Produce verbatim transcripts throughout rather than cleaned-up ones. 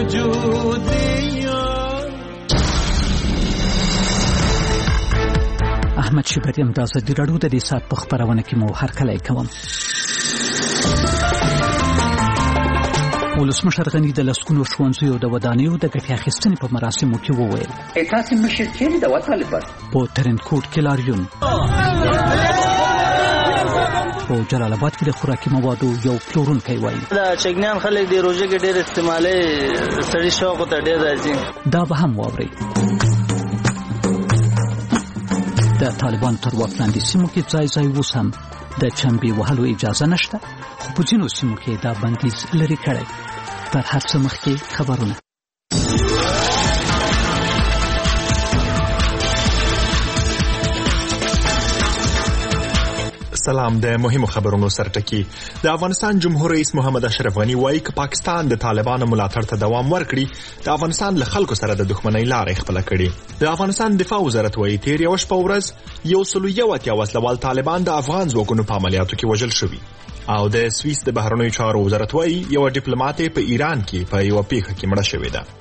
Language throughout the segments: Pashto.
احمد شیبری ام د ازادي راډیو د دې سات په خبرونه کې مو هرکلی کوم. ولسمشر غني د لسګونو ښوونځیو د ودانیو د ګټې اخیستنې په مراسمو کې وویل تاسې مشر چیرې د وطالبان په ترنکوټ کې لاریون په جلال آباد کې د خوراکي موادو یو پلورونکی وایي دا چګنیان خلک د روژې کې ډېر استعمالي سړي شوق ته ډېر راځي. دا به هم واورئ. د طالبان تر واک لاندې سیمو کې ځای ځای اوس هم د چمبې وهلو اجازه نشته، خو په ځینو سیمو کې دا بندیز لرې کړی. تر هر څه مخکې خبرونه. سلام. د مهمو خبرونو سرټکی. د افغانستان جمهور رئیس محمد اشرف غنی وایي چې پاکستان د طالبانو ملاتړ ته دوام ورکړي د افغانستان له خلکو سره د دښمنۍ لارې خپل کړي. د افغانستان دفاع وزارت وایي تیر یو شپه ورځ یو سل یو اتیا وسلوال طالبان د افغان ځواکونو په عملیاتو کې وژل شوي. او د سویس د بهرنیو چارو وزارت وایي یو ډیپلوماټ په ایران کې په یو پیښه کې مړه شوې ده.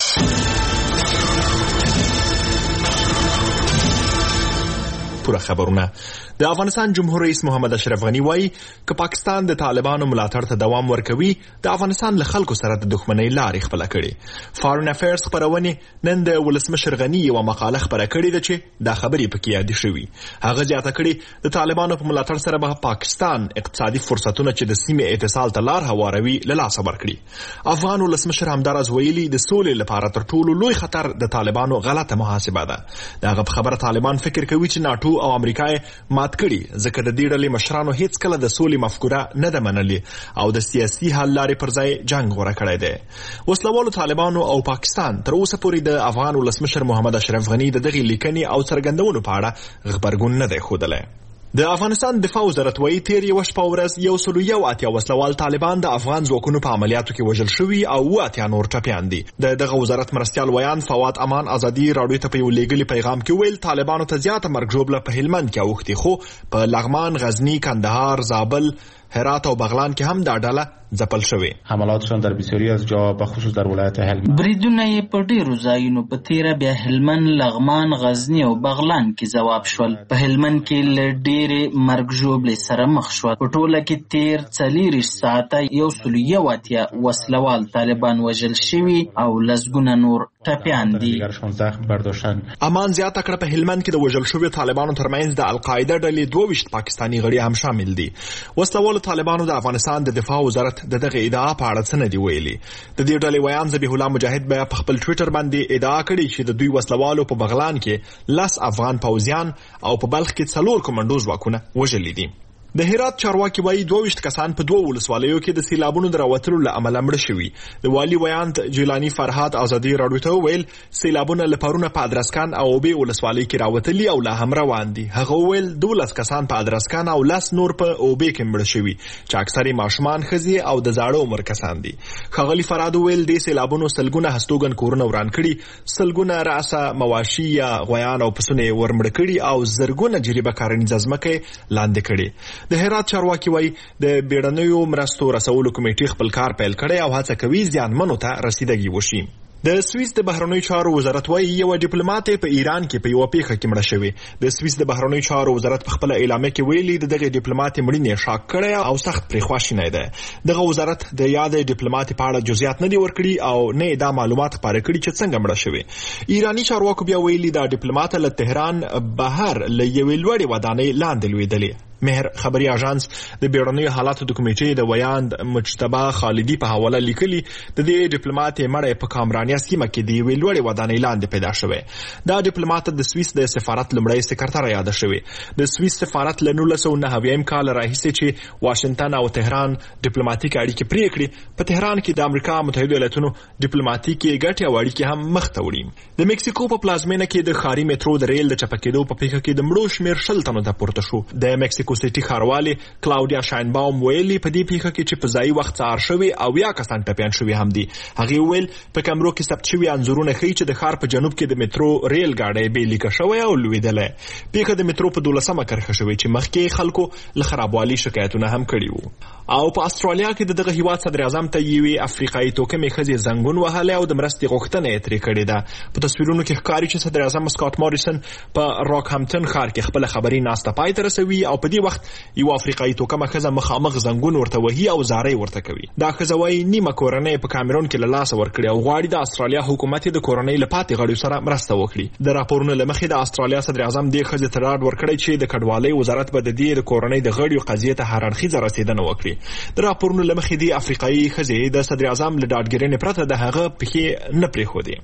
پوره خبرونه. د افغانستان جمهور رئیس محمد اشرف غنی وایي چې پاکستان د طالبانو ملاتړ ته دوام ورکوي د افغانستان له خلکو سره د دښمنۍ لارې خپل کړي. فارن افیرز خبرونه نن د ولسمشر غنی یو مقاله خبره کړې ده چې دا خبرې پکې یاد شوي. هغه زیاته کړې د طالبانو په ملاتړ سره به پاکستان اقتصادي فرصتونه چې د سیمې اتصال ته لار هواروي له لاسه ورکړي. افغان ولسمشر همدارز ویلي د سولې لپاره تر ټولو لوی خطر د طالبانو غلطه محاسبه ده. دغه خبره طالبان فکر کوي چې ناتو او امریکا مات کړي ځکه د دې ډلې مشرانو هیڅ کله د سولې مفکوره نه ده منلې او د سیاسي حل لارې پر ځای جنگ غوره کړی دی. وسلوالو طالبانو او پاکستان تر اوسه پورې د افغان ولسمشر محمد اشرف غنی د دغې لیکنې او څرګندونو په اړه غبرګون نه دی ښودلی. د افغانستان دفاع وزارت وایي تیر یو شپه ورځ یو سل یو اتیا وسلوال طالبان د افغان ځواکونو په عملیاتو کې وژل شوي او اوه اتیا نور ټپیان دي. د دغه وزارت مرستیال ویان فواد امان ازادي راډیو ته په یو لیږلي پیغام کې ویل طالبانو ته زیاته مرګ ژوبله په هلمند کې اوښتې، خو په لغمان، غزنی، کندهار، زابل، هرات او بغلان کې هم دا ډله ځپل شوې. حملاتشان در بسیاری از جا به خصوص در ولایت هلمند بریدونه یې په ډیرو ځایونو په تیره بیا هلمند، لغمان، غزنی او بغلان کې ځواب شول. په هلمند کې له ډیرې مرګ ژوبلې سره مخ شو. په ټوله کې تیر څلېرویشت ساعته یو سل یو اتیا وسلوال طالبان وژل شوي او لسګونه نور ټپیان دي. امان زیاته کړه په هلمند کې د وژل شویو طالبانو ترمنځ د القاعده ډلې دوه ویشت پاکستاني غړي هم شامل دي. وسلوالو طالبانو د افغانستان د دفاع وزارت د دغه ادعا په اړه څه نه دی ویلي. د دې ډلې ویان ذبیح الله مجاهد به په خپل ټویټر باندې ادعا کړې چې د دوی وسلوالو په بغلان کې لس افغان پوځیان او په بلخ کې څلور کمانډو ځواکونه وژلي دي. د هرات چارواکي وایي دوه ویشت کسان په دوه ولسوالیو کې د سیلابونو د راوتلو له امله مړه شوي. د والي ویاند جیلانی فرهاد ازادي راډیو ته وویل سیلابونه له پرونه په ادرسکان او اوبې ولسوالۍ کې راوتلي او لا هم روان دي. هغه وویل دولس کسان په ادرسکان او لس نور په اوبې کې مړه شوي چې اکثره ماشومان، ښځې او د زاړه عمر کسان دي. ښاغلي فرهاد وویل دې سیلابونو سلګونه هستوګن کورونه وران کړي، سلګونه راسه مواشي یا غویان او پسونه ورمړه کړي او زرګونه جریبه کارنیزه ځمکه لاندې کړي. د هرات چارواکي وایي د بیړنیو مرستو رسولو کمیټې خپل کار پیل کړی او هڅه کوي زیانمنو ته رسیدګي وشي. د سویس د بهرنیو چارو وزارت وایي یو ډیپلوماټ په ایران کې په یو پیښه کې مړه شوی. د سویس د بهرنیو چارو وزارت په خپل اعلامیه کې ویلي د دغه ډیپلوماټ مړینه شاک کړی او سخت پرې خواشینی دی. دغه وزارت د یاد ډیپلوماټ په اړه جزئیات نه دی ورکړي او نه دا معلومات خبره کړي چې څنګه مړه شوی. ایرانی چارواکو بیا ویلي دا ډیپلوماټ له تهران بهر له یوې لوړې ودانۍ لاندې لوېدلی. مهر خبري اژانس د بیړنیو حالاتو د کمیټې د ویاند مجتبی خالدی په حواله لیکلي د دې ډیپلوماټ مړی په کامرانیا سیمه کې د یوې لوړې ودانۍ لاندې پیدا شوی. دا ډیپلوماټ د سویس د سفارت لمړی سکرټر یاد شوی. د سویس سفارت له نولس سوه نهه اویایم کال راهیسې چې واشنگټن او تهران ډیپلوماټیک اړیکې پرې کړې، په تهران کې د امریکا متحده ایالاتونو ډیپلوماټیکي ګټې او اړیکې هم مخ ته وړي. د مکسیکو په پلازمینه کې د ښاري میټرو د ریل د چپه کېدو په پیښه کې د مړو شمېر شل تنو ته پورته شو. د مکسیکو سټي ښاروالې کلاودیا شاینباوم ویلي په دې پیښه کې چې په ځایي وخت څار شوي او یا کسان ټپیان شوي هم دي. هغې ویل په کیمرو کې ثبت شوي انځورونه ښیي چې د ښار په جنوب کې د میټرو ریل ګاډی بې لیکه شوی او لوېدلی. پیښه د میټرو په دولسمه کرښه شوې چې مخکې خلکو له خرابوالي شکایتونه هم کړي وو. او په استرالیا کې د دغه هیواد صدر اعظم ته یوې افریقایي توکمې ښځې زنګون وهلی او د مرستې غوښتنه یې ترې کړې ده. په تصویرونو کې ښکاري چې صدر اعظم سکاټ موریسن په راکهمپټن ښار کې خپله خبري ناسته پای ته رسوي او په دې وخت یوه افریقایي توکمه ښځه مخامخ زنګون ورته وهي او زارۍ ورته کوي. دا ښځه وایي نیمه کورنۍ په کامرون کې له لاسه ورکړې او غواړي د استرالیا حکومت د کورنۍ له پاتې غړیو سره مرسته وکړي. د راپورونو له مخې د استرالیا صدر اعظم دې ښځې ته ډاډ ورکړی چې د کډوالۍ وزارت به د دې د کورنۍ د غړیو قضیې ته هر اړخیزه رسېدنه وکړي. د راپورونو له مخې دې افریقایي ښځې د صدر اعظم له ډاډګیرنې پرته د هغه پښې نه پرېښودې.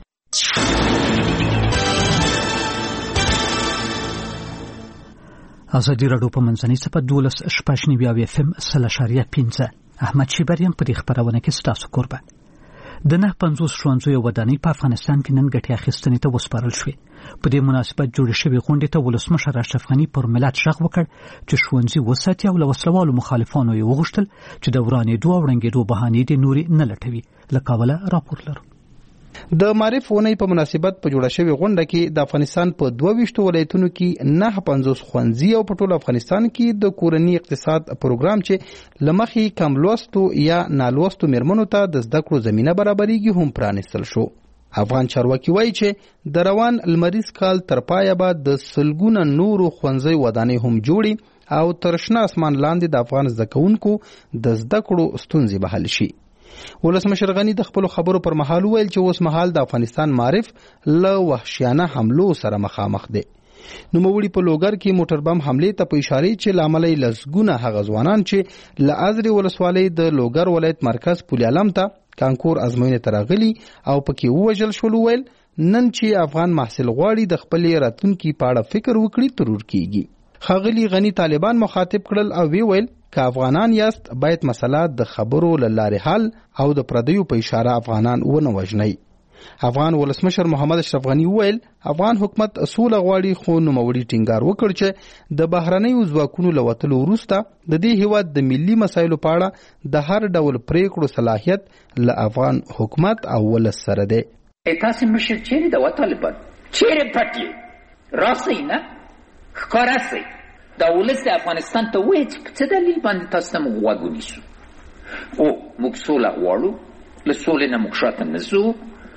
ازادي راډیو په منځنۍ صفحه دولس شپږ نوي او اف ام سل اشاریه پنځه احمد شیبریم په دې خبرونه کې ستاسو کوربه. د نه پنځوس ښوونځیو ودانۍ په افغانستان کې نن ګټې اخیستنې ته وسپارل شوې. په دې مناسبت جوړې شوې غونډې ته ولسمشر اشرف غني پر ملت غږ وکړ چې ښوونځي وساتي او له وسلوالو مخالفانو یې وغوښتل چې د ورانېدو او ړنګېدو بهانې دې نورې نه لټوي. له کابله راپور لرو. د معرف اونۍ په مناسبت په جوړه شوې غونډه کې د افغانستان په دوه ویشتو ولایتونو کې نه پنځوس ښوونځي او په ټول افغانستان کې د کورني اقتصاد پروګرام چې لمخې کم لوستو یا نالوستو میرمنو ته د زده کړو زمینه برابرېږي هم پرانستل شو. افغان چارواکي وایي چې د روان لمریز کال تر پایه به د سلګونه نورو ښوونځي ودانۍ هم جوړي او تر شنه اسمان لاندې د افغان زده کوونکو د زده کړو ستونزې به حل شي. ولسمشر غني د خپل خبرو پر مهال ویل چې اوس مهال د افغانستان معرف له وحشیانه حملو سره مخامخ دی. نوموړي په لوګر کې موټر بم حملې ته په اشاره چې لامل یې لسګونه هغه ځوانان چې له ازرې ولسوالۍ د لوګر ولایت مرکز پل علم ته کانکور ازموینې ته راغلي او پکې ووژل شول. ویل نن چې افغان محصل غواړي د خپلې راتلونکي په اړه فکر وکړي ترور کیږي. ښاغلي غني طالبان مخاطب کړل او وی ویل که افغانان یاست باید مسله د خبرو له لارې حل او د پردیو په اشاره افغانان ونه وژنئ. افغان ولسمشر محمد اشرف غني ویل افغان حکومت سوله غواړي خو نوموړي ټینګار وکړ چې د بهرنیو ځواکونو له وتلو وروسته د دې هیواد د ملي مسایلو په اړه د هر ډول پریکړو صلاحیت له افغان حکومت او ولس سره دی. تاسو مشر چیرې د طالبان چیرې پټي راسي نه ښکاراسي دا ولس افغانستان ته وایي چې څه دلیل باندې تاسو ته موږ غوږ ونیسو. او موږ سوله غواړو، له سولې نه موږ شاته نه ځو،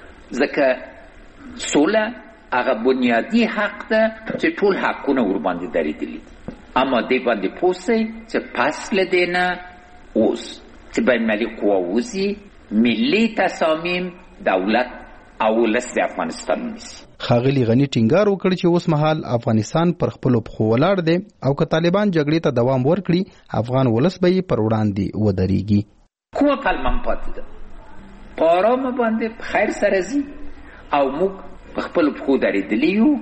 ځکه سوله هغه بنیادي حق ده چې ټول حقونه ورباندې درېدلي دي. اما دې باندې پوه سئ چې پس له دې نه اوس چې بین‌المللي قوه وځي، ملي تصامیم دولت او ولس د افغانستان ونیسي. ښاغلي غني ټینګار وکړ چې اوس مهال افغانستان پر خپلو پښو ولاړ دی او که طالبان جګړې ته دوام ورکړي افغان ولس به یې پر وړاندې ودرېږي. کومه پلمه پاتې ده په آرامه باندې په خیر سره ځي او موږ په خپلو پښو درېدلي یو.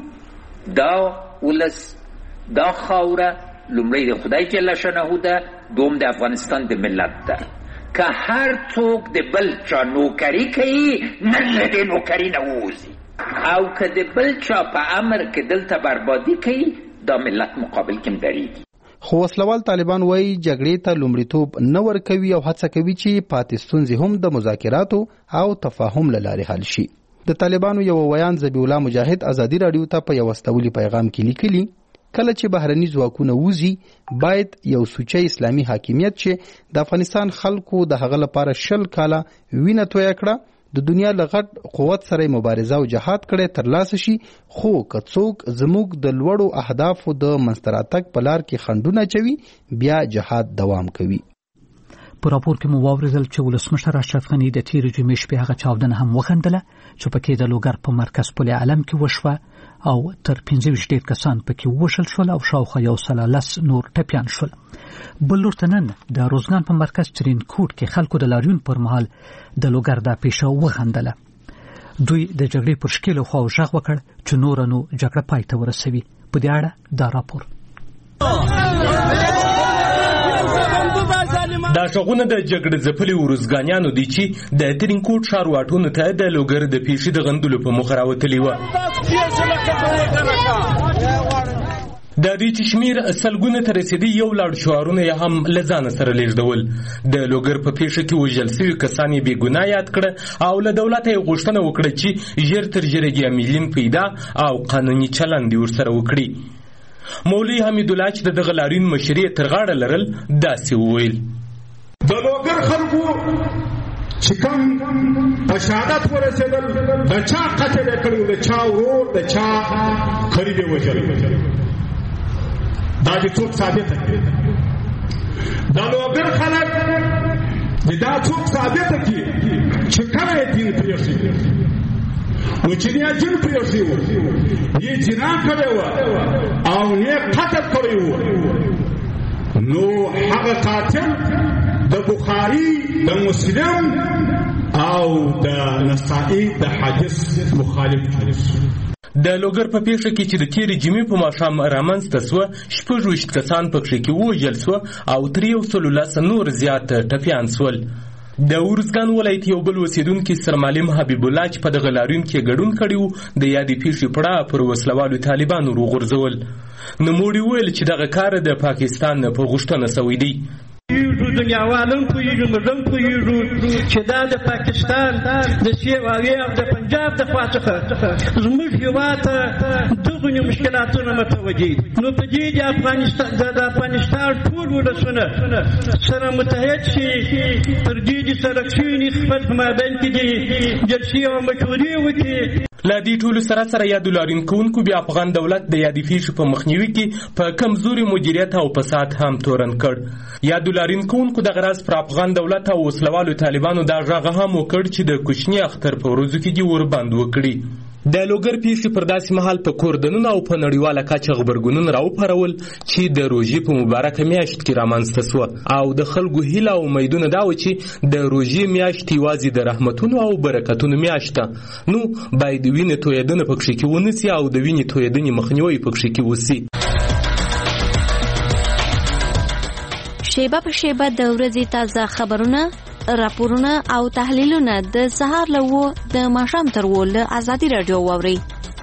دا ولس دا خاوره لومړی د خدای جل شانه ده، دوم د افغانستان د ملت ده. که هر څوک د بل چا نوکري کوي نن له دې نوکري نه ووځي، او که د بل چا په امر کې دلته بربادي کوي دا ملت مقابل کې درېږي. خو وسلوال طالبان وایي جګړې ته لومړیتوب نه ورکوي او هڅه کوي چې پاتې ستونزې هم د مذاکراتو او تفاهم له لارې حل شي. د طالبانو یو ویان ذبیح الله مجاهد ازادي راډیو ته په یو استولي پیغام کې لیکلي کله چې بهرني ځواکونه وځي باید یو سوچه اسلامي حاکمیت چې د افغانستان خلکو د هغه لپاره شل کاله وینه تویه کړه د دنیا له غټ قوت سره مبارزه او جهاد کړي ترلاسه شي، خو که څوک زموږ د لوړو اهدافو د منځته راتګ په لار کې خنډونه اچوي بیا جهاد دوام کوي. په راپور کې مو واورېدل چې ولسمشر اشرف غني د تېرې جمعې شپې هغه چاودنه هم وخندله چې پکې د لوګر په مرکز پل علم کې وشوه او تر پنځه ویشت ډېر کسان پکې ووژل شول او شاوخوا یو سل لس نور ټپیان شول. بل لور ته نن د روزګان په مرکز ترینکوټ کې خلکو د لاریون پر مهال د لوګر دا پیښه وخندله. دوی د جګړې پر شکیلو خواو غږ وکړ چې نوره نو جګړه پای ته ورسوي. په دې اړه دا راپور. دا شغونه د جګړې ځپلي ورزګانیانو دي چې د ترینکوټ ښار واټونو ته د لوګر د پیښې د غندلو په موخه راوتلي وه. د دې چې شمیر سلګونه ته رسېدي یو لړ شعارونه یې هم له ځانه سره لېږدول. د لوګر په پیښه کې وژل سوي کسان یې بېګناه یاد کړه او له دولته یې غوښتنه وکړه چې ژر تر ژره ګیاملین پیدا او قانوني چلند یې ورسره وکړي. مولوي حمیدالله چې د دغه لاریون مشري یې تر غاړه لرل داسې وویل. خلکو چې کوم په شهادت ورسېدل د چا قتل یې کړی د چا ورور د چا قریب یې وژلی دا دې څوک ثابته کړي دا لوګر خلک دې دا څوک ثابته کړي چې کله یې دین پرېښي نو چې نه دین پرېښي و یې جنا کړی و او نه قتل کړی و نو هغه قاتل د بخاری د مسلم او د نسائی د حدیث مخالف حدیث د لوګر په پیښه کې چې د تیرې جمعې په ماښام رامنځته سوه شپږ ویشت کسان پکښې کې ووژل سوه او تر یو سلو لس نور زیات ټپیان سول. د ارزګان ولایت یو بل اوسېدونکي سرمعلم حبیب الله چې په دغه لاریون کې ګډون کړی و د یادې پیښې پړه پر وسلوالو طالبانو وغورځول. نوموړي وویل چې دغه کار د پاکستان په غوښتنه سوی دی. دنیاوالم پوهېږو موږ پوهېږو چې دا د پاکستان د سیواوې او د پنجاب د خوا څخه زموږ هېواد ته دغونې مشکلاتونه متوجه دي. نو په دې د افغانستان د افغانستان ټول ولسونه سره متحد شي تر دې د سړک شوي خپل په مابین کې د جلسې او مشورې وکړي. له دې ټولو سره سره یادو لاریون کوونکو بیا افغان دولت د یادې پیښې په مخنیوي کې په کمزوري مدیریت او فساد هم تورن کړ. یادو لاریون کوونکو دغه راز پر افغان دولت او وسلوالو طالبانو دا غږ هم وکړ چې د کوچني اختر په ورځو کې دې ورباند وکړي. د لوګر پیښې پر داسې مهال په کوردنونو او په نړیواله کچه غبرګونونه راوپارول چې د روژې په مبارکه میاشت کې رامنځته سوه او د خلکو هیله او امیدونه دا و چې د روژې میاشت یوازې د رحمتونو او برکتونو میاشت ده، نو باید وینې تویېدنه پکښې کې ونسي او د وینې تویېدنې مخنیوی پکښې کې وسي. شیبه په شیبه د ورځې تازه خبرونه، راپورونه او تحلیلونه د سهار له اوه د ماښام تر اوه له ازادي راډیو واورئ.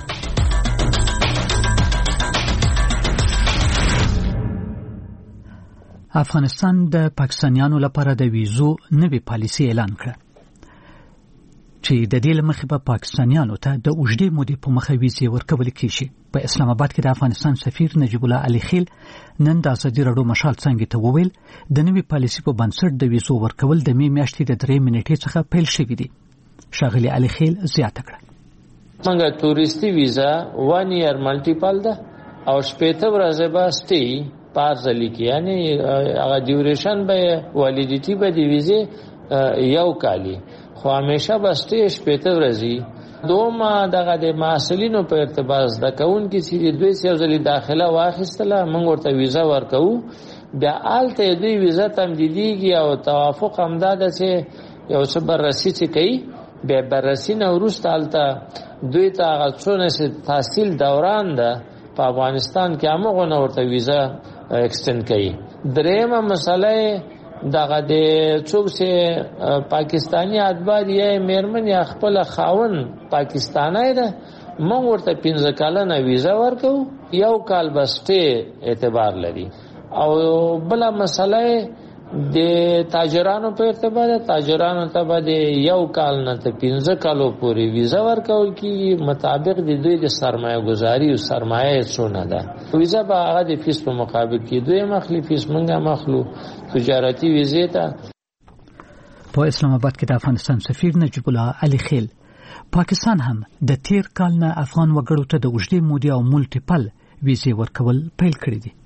افغانستان د پاکستانیانو لپاره د ویزو نوې پالیسي اعلان کړه چې د دې له مخې به پاکستانیانو ته د اوږدې مودې په مخه ویزې ورکول کېږي. په اسلام آباد کې د افغانستان سفیر نجیب الله علي خیل نن د ازادي راډیو مشال څنګه ته وویل د نوې پالیسي په بنسټ د ویزو ورکول د می میاشتې د درې منټې څخه پیل شوی دی. ښاغلي علي خیل زیاته کړه څنګه تورستی ویزا وان ایئر ملټیپل ده او شپږ ورځې به سټي پارځلي کې یعنی هغه ډیوریشن به والیډیټي به دی ویزه یو کالی خو همیشه به سټي شپږ ورځې دوما دغه د مسؤلینو په ارتباط د کون کې چې دوی سیاسي داخله واخیستله موږ ورته ویزا ورکو بیا آلته دوی ویزا تمدیدیږي او توافق همداده چې یو څه بررسي چې کوي به بررسي نه وروسته آلته دوی ته هغه څونه چې تحصیل دوران ده په افغانستان کې هغه نه ورته ویزا ایکسټند کوي. درېمه مسله دغه د څوک چې پاکستانی ادبار یې میرمن یا خپل خاون پاکستانی ده موږ ورته پنځه کاله ویزا ورکو یو کال بسته اعتبار لري. او بل مسله د تاجرانو په ارتباط تاجرانو ته به یو کال نه ته پنځه کالو پورې ویزا ورکول کی مطابق د دوی د سرمایه گذاری او سرمایه څونه ده. ویزا به هغه د فیس په مقابل کې دوی مخلي فیس منګه مخلو تجارتی ویزه ته. په اسلام آباد کې د افغانستان سفیر نجیب الله علي خیل پاکستان هم د تیر کال نه افغان وګړو ته د اوږدې مودې او ملټیپل ویزې ورکول پیل کړی دي.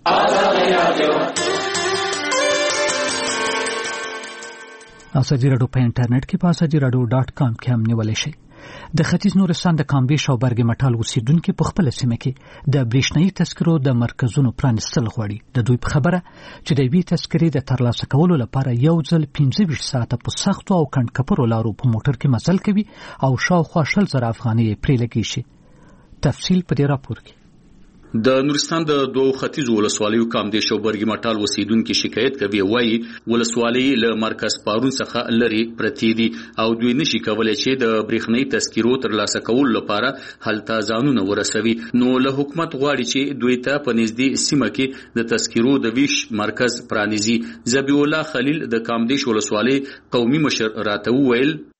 ازادي راډیو په انټرنیټ کې په ازادي راډیو ډاټ کام کې هم نیولی شئ. د ختیځ نورستان د کامبیش او برګ مټال اوسیدونکو په خپل سیمه کې د برېښنايي تذکرو د مرکزونو پرانیستل غواړي. د دوی په خبره چې د وی تذکرې د ترلاسه کولو لپاره یو ځل پنځه ویشت ساعته په سختو او کڼکپرو لارو په موټر کې مزل کوي او شاوخوا شل زره افغانۍ پرې لګي شي. تفصیل په دې راپور کې. د نورستان د دوه ختیځو ولسوالیو کامدیش او برګ مټال اوسیدونکو شکایت کوي وایي ولسوالۍ له مرکز پارون څخه لري پرتی دي او دوی نشي کولای چې د برېښنايي تذکرو ترلاسه کولو لپاره هلته ځانونه ورسوي. نو له حکومت غواړي چې دوی ته په نږدې سیمه کې د تذکرو د ویش مرکز پرانیزي. ذبیح الله خلیل د کامدیش ولسوالۍ قومي مشر راته وویل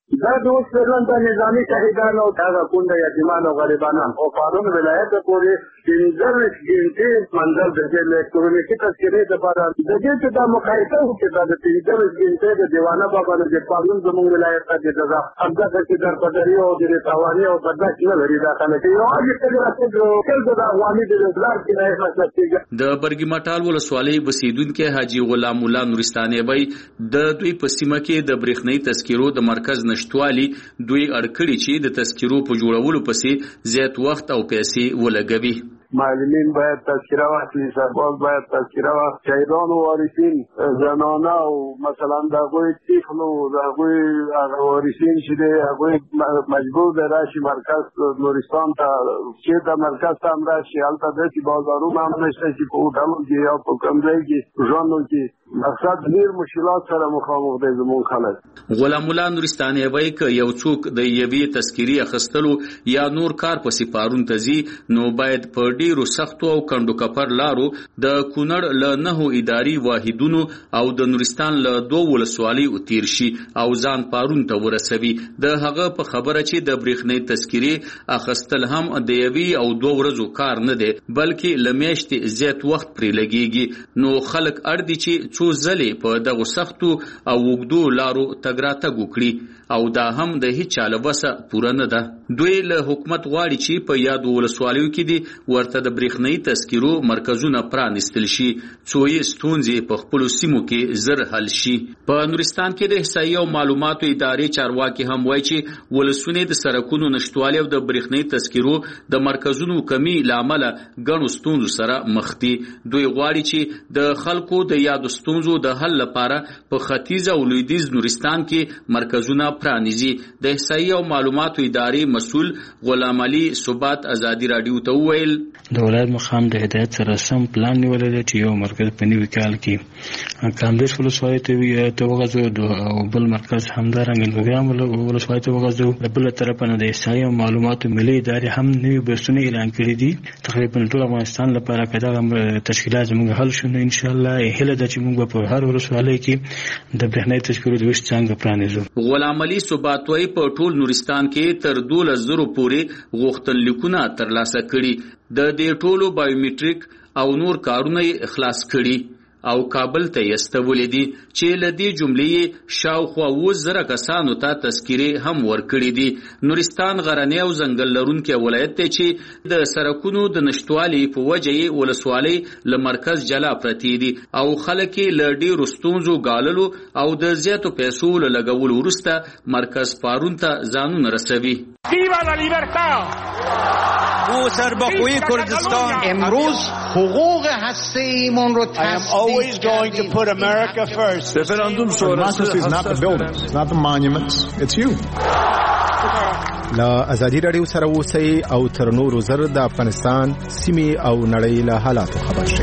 دا د اوس پرونده نظامي شهیدان او هغه کونډه یتیمان او غریبانان او قانون ولایت پورې پنځه ګنټې منځل د الکترونیکي تذکرې لپاره د دې چې دا مقایسه وکړي دا د پنځه ګنټې د دیوانه بابا د قانون زموږ ولایت ته د جزا همدغه چې در پدري او د تواني او بدش نه لري دا خلک یو هغه چې راځي کله دا عوامي د اصلاح کې نه مسلسل د برګمټال ولسوالۍ بسیدونکو حاجی غلام الله نورستاني وای د دوی په سیمه کې د برېښنايي تذکرو د مرکز نشټوالي دوی اړکړي چې د تذکرو په جوړولو پسې زیات وخت او پیسې ولګوي. معلمین باید تذکره واخلي، سرباز باید تذکره واخلي، شهیدان و وارثین زنانه او مثلا د هغوی طفل او د هغوی وارثین چې دی هغوی مجبور دی راشي مرکز نورستان ته چې د مرکز ته هم راشي. هلته داسې بازارونه هم نشته چې په هوټلو کې یا په کوم ځای کې ژوند وکړي. مقصد ډېر مشکلات سره مخامخ دی زموږ خلک. غلام الله نورستاني وایي که یو څوک د یوې تذکرې اخیستلو یا نور کار پسې پارون ته ځي نو باید په ډیرو سختو او کندو کپر لارو د کونړ له نهو اداري واحدونو او د نورستان له دوه ولسوالیو تیر شي او ځان پارون ته ورسوي. د هغه په خبره چې د برېښنايي تذکرې اخیستل هم د یوې او دوه ورځو کار نه دی بلکې له میاشتې زیات وخت پرې لګیږي. نو خلک اړ دي چې څو ځلې په دغو سختو او اوږدو لارو تګ راتګ وکړي او دا هم د هیڅ چا له وسه پوره نه ده. دوی له حکومت غواړي چې په یادو ولسوالیو کې دي ورته د برېښنايي تذکرو مرکزونه پرانیستل شي څو یې ستونزې په خپلو سیمو کې زر حل شي. په نورستان کې د احصایې او معلوماتو ادارې چارواکي هم وایي چې ولسونه د سړکونو نشتوالي او د برېښنايي تذکرو د مرکزونو کمی له امله ګڼو ستونزو سره مخ دي. دوی غواړي چې د خلکو د یادو ستونزو د حل لپاره په ختیځ او لویدیځ نورستان کې مرکزونه پرانیزي. د احصایې او معلوماتو ادارې مسؤل غلام علي ثبات ازادي رادیو ته وویل د ولایت مقام د هدایت سره سم پلان نیولی دی چې یو مرکز په نوي کال کې کامدیش ولسوالۍ ته وغځو او بل مرکز همدارنګه نوګرام ولسوالۍ ته وغځو. له بله طرفه نه د احصایې او معلوماتو ملي ادارې هم نوي بحثونه اعلان کړي دي. تقریبا ټول افغانستان لپاره که دغه تشکیلات زموږ حل شو نو انشاءالله هیله ده چې موږ په هر ولسوالۍ کې د برېښنايي تذکرو د ویش څانګه پرانیزو. غلام علي ثبات وایي په ټول نورستان کې تر دولس زرو پورې غوښتنلیکونه ترلاسه کړي. د دې ټولو بایومټریک او نور کارونه اخلاص کړي او کابل ته یې استولې دي چې له دې جملې شاوخوا اووه زره کسانو ته تذکرې هم ورکړي دي. نورستان غرنی او ځنګل لرونکی ولایت دی چې د سړکونو د نشتوالي په وجه یې ولسوالۍ له مرکز جلا پرتې دي او خلک یې له ډېرو ستونزو ګاللو او د زیاتو پیسو له لګولو وروسته مرکز پارون ته ځانونه رسوي. او سربخوی کردستان امروز حقوق هسته‌ایمون رو تصدیق Referendum is not the buildings, it's not the monuments, it's you. لا ازادي رادیو سره اوسئ او تر نورو زر د افغانستان سیمې او نړۍ له حالاتو خبر شئ.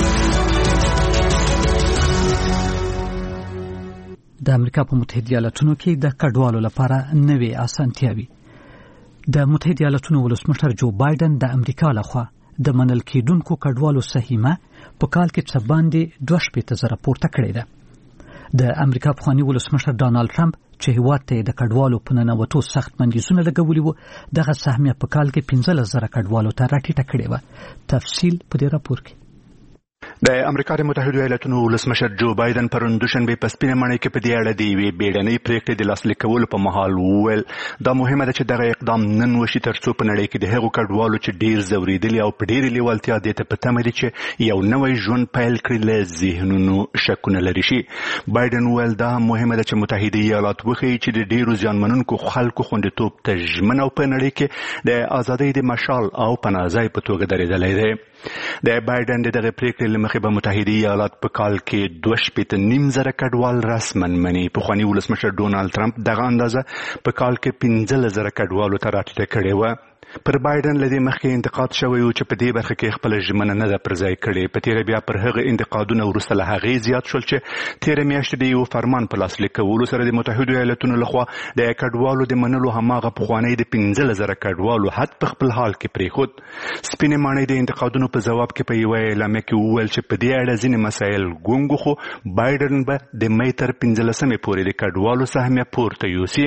د امریکا په متحده ایالاتونو کې د کډوالو لپاره نوې اسانتیاوي. د متحده ایالاتونو ولسمشر جو بایدن د امریکا لخوا د منل کېدونکو کډوالو سهمه په کال کې څه باندې دوه شپېته زره پورته کړې ده. د امریکا پخوانی ولسمشر ډانالډ ټرمپ چې هیواد ته د کډوالو په ننوتو سخت بندیزونه لګولي وو دغه سهمه په کال کې پنځلس زره کډوالو ته راټیټه کړې وه. تفصیل په دې راپور کې. د امریکا د متحده ایالاتونو ولسمشر جو بایدن پرون دوشنبه په سپینه ماڼۍ کې په دې اړه د یوې بیړنۍ پریکړې د لاسلیک کولو په مهال وویل دا مهمه ده چې دغه اقدام نن وشي ترڅو په نړۍ کې د هغو کډوالو چې ډیر ځورېدلي او په ډېرې لیوالتیا دې ته په تمه دي چې یو نوی ژوند پیل کړي له ذهنونو شکونه لرې شي. بایدن وویل دا مهمه ده چې متحده ایالات وښیي چې د ډېرو زیانمنونکو خلکو خوندیتوب ته ژمن او په نړۍ کې د ازادۍ د مشال او پناه ځای په توګه درېدلی دی. د بایدن د دغه پریکړې له مخې به متحده ایالات په کال کې دوه شپېته نیم زره کډوال رسما مني. پخواني ولسمشر ډونالډ ټرمپ دغه اندازه په کال کې پنځلس زره کډوالو ته راټیټه کړې وه. پر بایدن لدې مخکې انتقاد شوی و چې په دې برخه کې خپل ژمنه نه ده پر ځای کړې. په تیره بیا پر هغه انتقادونه وروسته له هغې زیات شول چې تیره میاشت د یو فرمان په لاسلیک کولو سره د متحده ایالاتونو لخوا د کډوالو د منلو هماغه پخوانی د پنځلس زره کډوالو حد په خپل حال کې پرېښود. سپینې ماڼۍ د انتقادونو په جواب کې په یوه اعلامیه کې وویل چې په دې اړه ځینې مسایل ګونګ خو بایدن به د مۍ تر پنځلسمې پورې د کډوالو سهمیه پورته یوسي.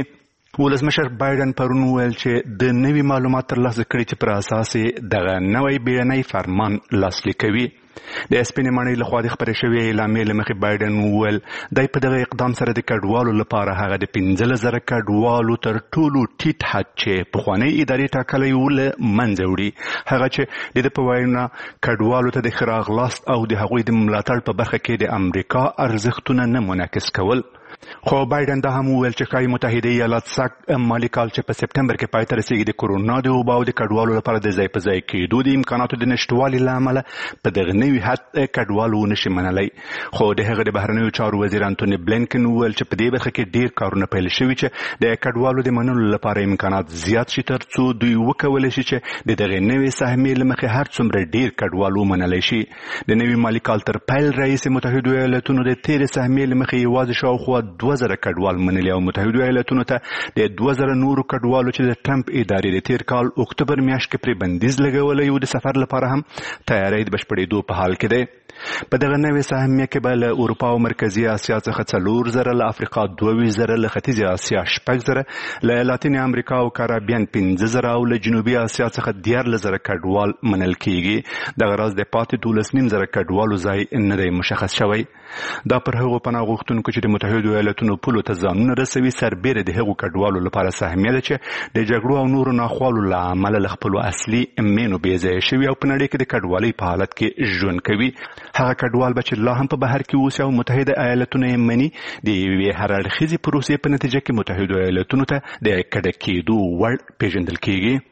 ولسمشر بایدن پرون ویل چې د نوي معلومات ترلاسه کړي چې پر اساس دغه نوی بیړنی فرمان لاسلیک کوي. د سپینې ماڼۍ لخوا د خپرې شوې اعلامیې له مخې بایدن وویل دی په دغه اقدام سره د کډوالو لپاره هغه د پنځلس زره کډوالو تر ټولو ټیټ حد چې پخوانۍ ادارې ټاکلی و له منځه وړي. هغه چې د ده په وینا کډوالو ته د ښه راغلاست او د هغوی د ملاتړ په برخه کې د امریکا ارزښتونه نه منعکس کول. خو بایدن دا هم وویل چې ښایي متحده ایالات سږ مالي کال چې په سپټمبر کې پای ته رسیږي د کورونا د وبا او د کډوالو لپاره د ځای په ځای کېدو د امکاناتو د نشتوالي له امله په دغه نوي حد کډوالو ونشي منلی. خو د هغه د بهرنیو چارو وزیر انتوني بلینکن وویل چې په دې برخه کې ډېر کارونه پیل شوي چې د کډوالو د منلو لپاره امکانات زیات شي تر څو دوی وکولی شي چې د دغې نوې سهمې له مخې هر څومره ډېر کډوال ومنلی شي. د نوي مالي کال تر پیل رئیس متحدو ایالتونو د تېرې سهمې له مخې یوازې شاوخوا دوه زره کډوال منلي او متحدو ایالتونو ته د دوه زره نورو کډوالو چې د ټرمپ ادارې د تېر کال اکتوبر میاشت کې پرې بندیز لګولی و د سفر لپاره هم تیاری د بشپړېدو په حال کې دی. په دغه نوې سهمیه کې به له اروپا او مرکزي اسیا څخه څلور زره، له افریقا دوه ویشت زره، له ختیځې اسیا شپږ زره، له لاتین امریکا او کارابین پنځه زره او له جنوبي اسیا څخه دیارلس زره کډوال منل کېږي. دغه راز د پاتې دولس نیم زره کډوالو ځای نه دی مشخص شوی. دا پر هغو پناه غوښتونکو چې د متحدو ایالتونو پولو ته ځانونه رسوي سربیره د هغو کډوالو لپاره سهمیه ده چې د جګړو او نورو ناخوالو له امله له خپلو اصلي مینو بې ځایه شوي او په نړۍ کې د کډوالۍ په حالت کې ژوند کوي. هغه کډوال به چې لا هم په بهر کې اوسي او متحده ایالتونه یې مني د یوې هر اړخیزې پروسې په نتیجه کې متحدو ایالتونو ته د کډه کېدو وړ پیژندل کېږي.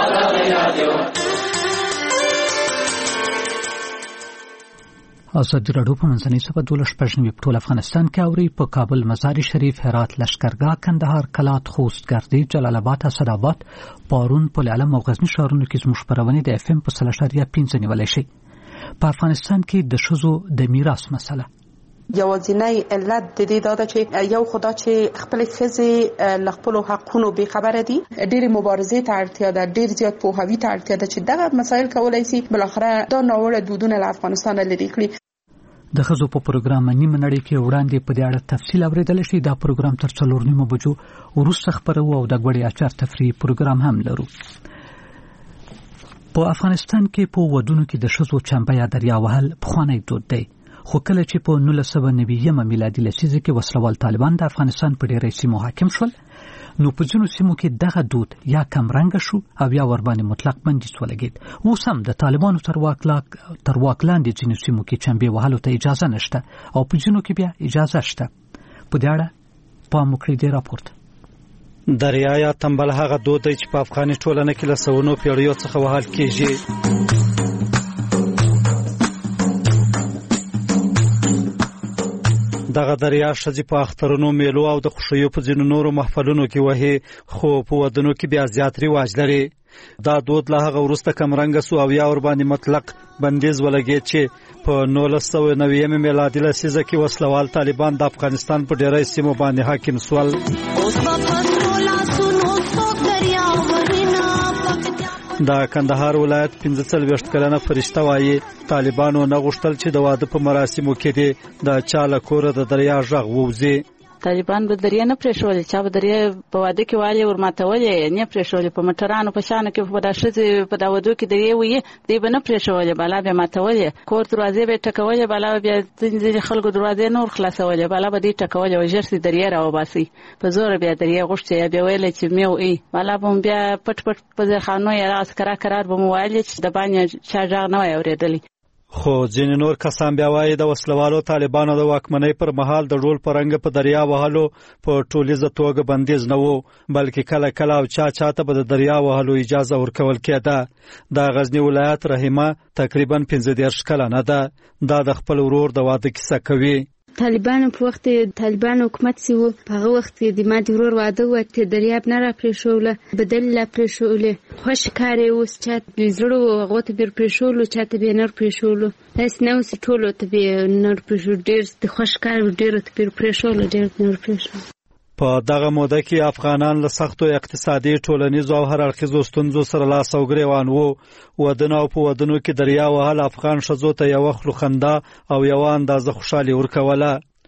ازادي راډیو په منځنۍ سبا دولس شپږ نوي په ټول افغانستان کې اوري. په کابل، مزار شریف، هرات، لشکرګاه، کندهار، کلات، خوست، ګردې، جلال آباد، اسداباد، پارون، پل علم او غزنی ښارونو کې زموږ خپرونې د اف ام په سل اشاریه پنځه نیولی شي. په افغانستان کې د ښځو د میراث مسله یوازینی علت د دې دا ده چې یو خدا چې خپل ښځې له خپلو حقونو بې خبره دي، ډېرې مبارزې ته اړتیا ده، ډېر زیات پوهاوي ته اړتیا ده چې دغه مسایل کولی شي بالاخره دا ناوړه دودونه له افغانستانه لرې کړي. د ښځو په پروګرام نیمه نړۍ کې وړاندې په دې اړه تفصیل اورېدلی شي. دا پروګرام تر څلور نیمو بجو وروسته خپروو او د ګوړې اچار تفریحي پروګرام هم لرو. په افغانستان کې په ودونو کې د ښځو چمبه یا دریا وهل پخوانی دود دی. خو کله چې په نولس سوه نوي میلادي لسیزه کې وسلوال طالبان د افغانستان په ډېری سیمو حاکم شول، نو په ځینو سیمو کې دغه دود یا کمرنګه شو او یا ورباندې مطلق بندیز ولګېد. اوس هم د طالبانو تر واک لاندې ځینو سیمو کې چمبې وهلو ته اجازه نشته او په ځینو کې بیا اجازه شته. په دې اړه پام وکړئ دې راپور ته. دریا یا تنبل هغه دود دی چې په افغاني ټولنه کې له سوونو پیړیو څخه وهل کېږي. دغه دریا ښځې په اخترونو، میلو او د خوښیو په ځینو نورو محفلونو کې وهي، خو په ودونو کې بیا زیات رواج لري. دا دود له هغه وروسته کمرنګه سو او یا ورباندې مطلق بندیز ولګېد چې په نولس سوه نوي میلادي لسیزه کې وسلوال طالبان د افغانستان په ډېری سیمو باندې حاکم سول. د کندهار ولایت پنځه څلوېښت کلنه فرشته وایي طالبانو نه غوښتل چې د واده په مراسمو کې دې د چا له کوره د دریا غږ ووځي. طالبان به دریا نه پرېښولې، چا به دریا په واده کې والې ورماتولې نه پرېښولې. په موټرانو په شانو کې په دا ښځې په دا ودو کې دریا وي دی به نه پرېښولې، بالا به ماتولې. کور دروازې به ټکولې، بالا بیا ځینې خلکو دروازې نور خلاصولې، بالا به دې ټکولې او ژر سي دریا راوباسي. په زور بیا دریا غوښتې یا بیا ویلې چې میو ای بالا به بیا پټ پټ په ځخانو یا راس کرا کرار به مو وایي چې د باندې چا غږ نه وای اورېدلی. خو ځینې نور کسان بیا وایي د وسلوالو طالبانو د واکمنۍ پر مهال د ډول په رنګ په دریا وهلو په ټولیزه توګه بندیز نه وو، بلکې کله کله او چا چاته به د دریا وهلو اجازه ورکول کېده. د غزنی ولایت رحیمه تقریبا پنځه دېرش کلنه ده. دا د خپل ورور د واده کیسه کوي. طالبانو په وخت طالبان حکومت سی وو، په هغه وخت د ما د ورور واده و ته دریاب نه را پرېښوله، بدل لا پرېښولې. خوش کار یې اوس چا زړه هغه ته بیر پرېښولو، چا ته بیر نر پرېښولو. داسې نه اوس ټولو ته بیر نر پرېښولو، ډېر د خوش کار ډېرو ته بیر پرېښولو، ډېر نر پرېښولو. په دغه موده کې افغانان له سختو اقتصادي، ټولنیزو او هر اړخیزو ستونزو سره لاس او ګریوان وو. ودونه او په ودونو کې دریا وهل افغان ښځو ته یوه خلو خندا او یوه اندازه خوشحالي ورکوله.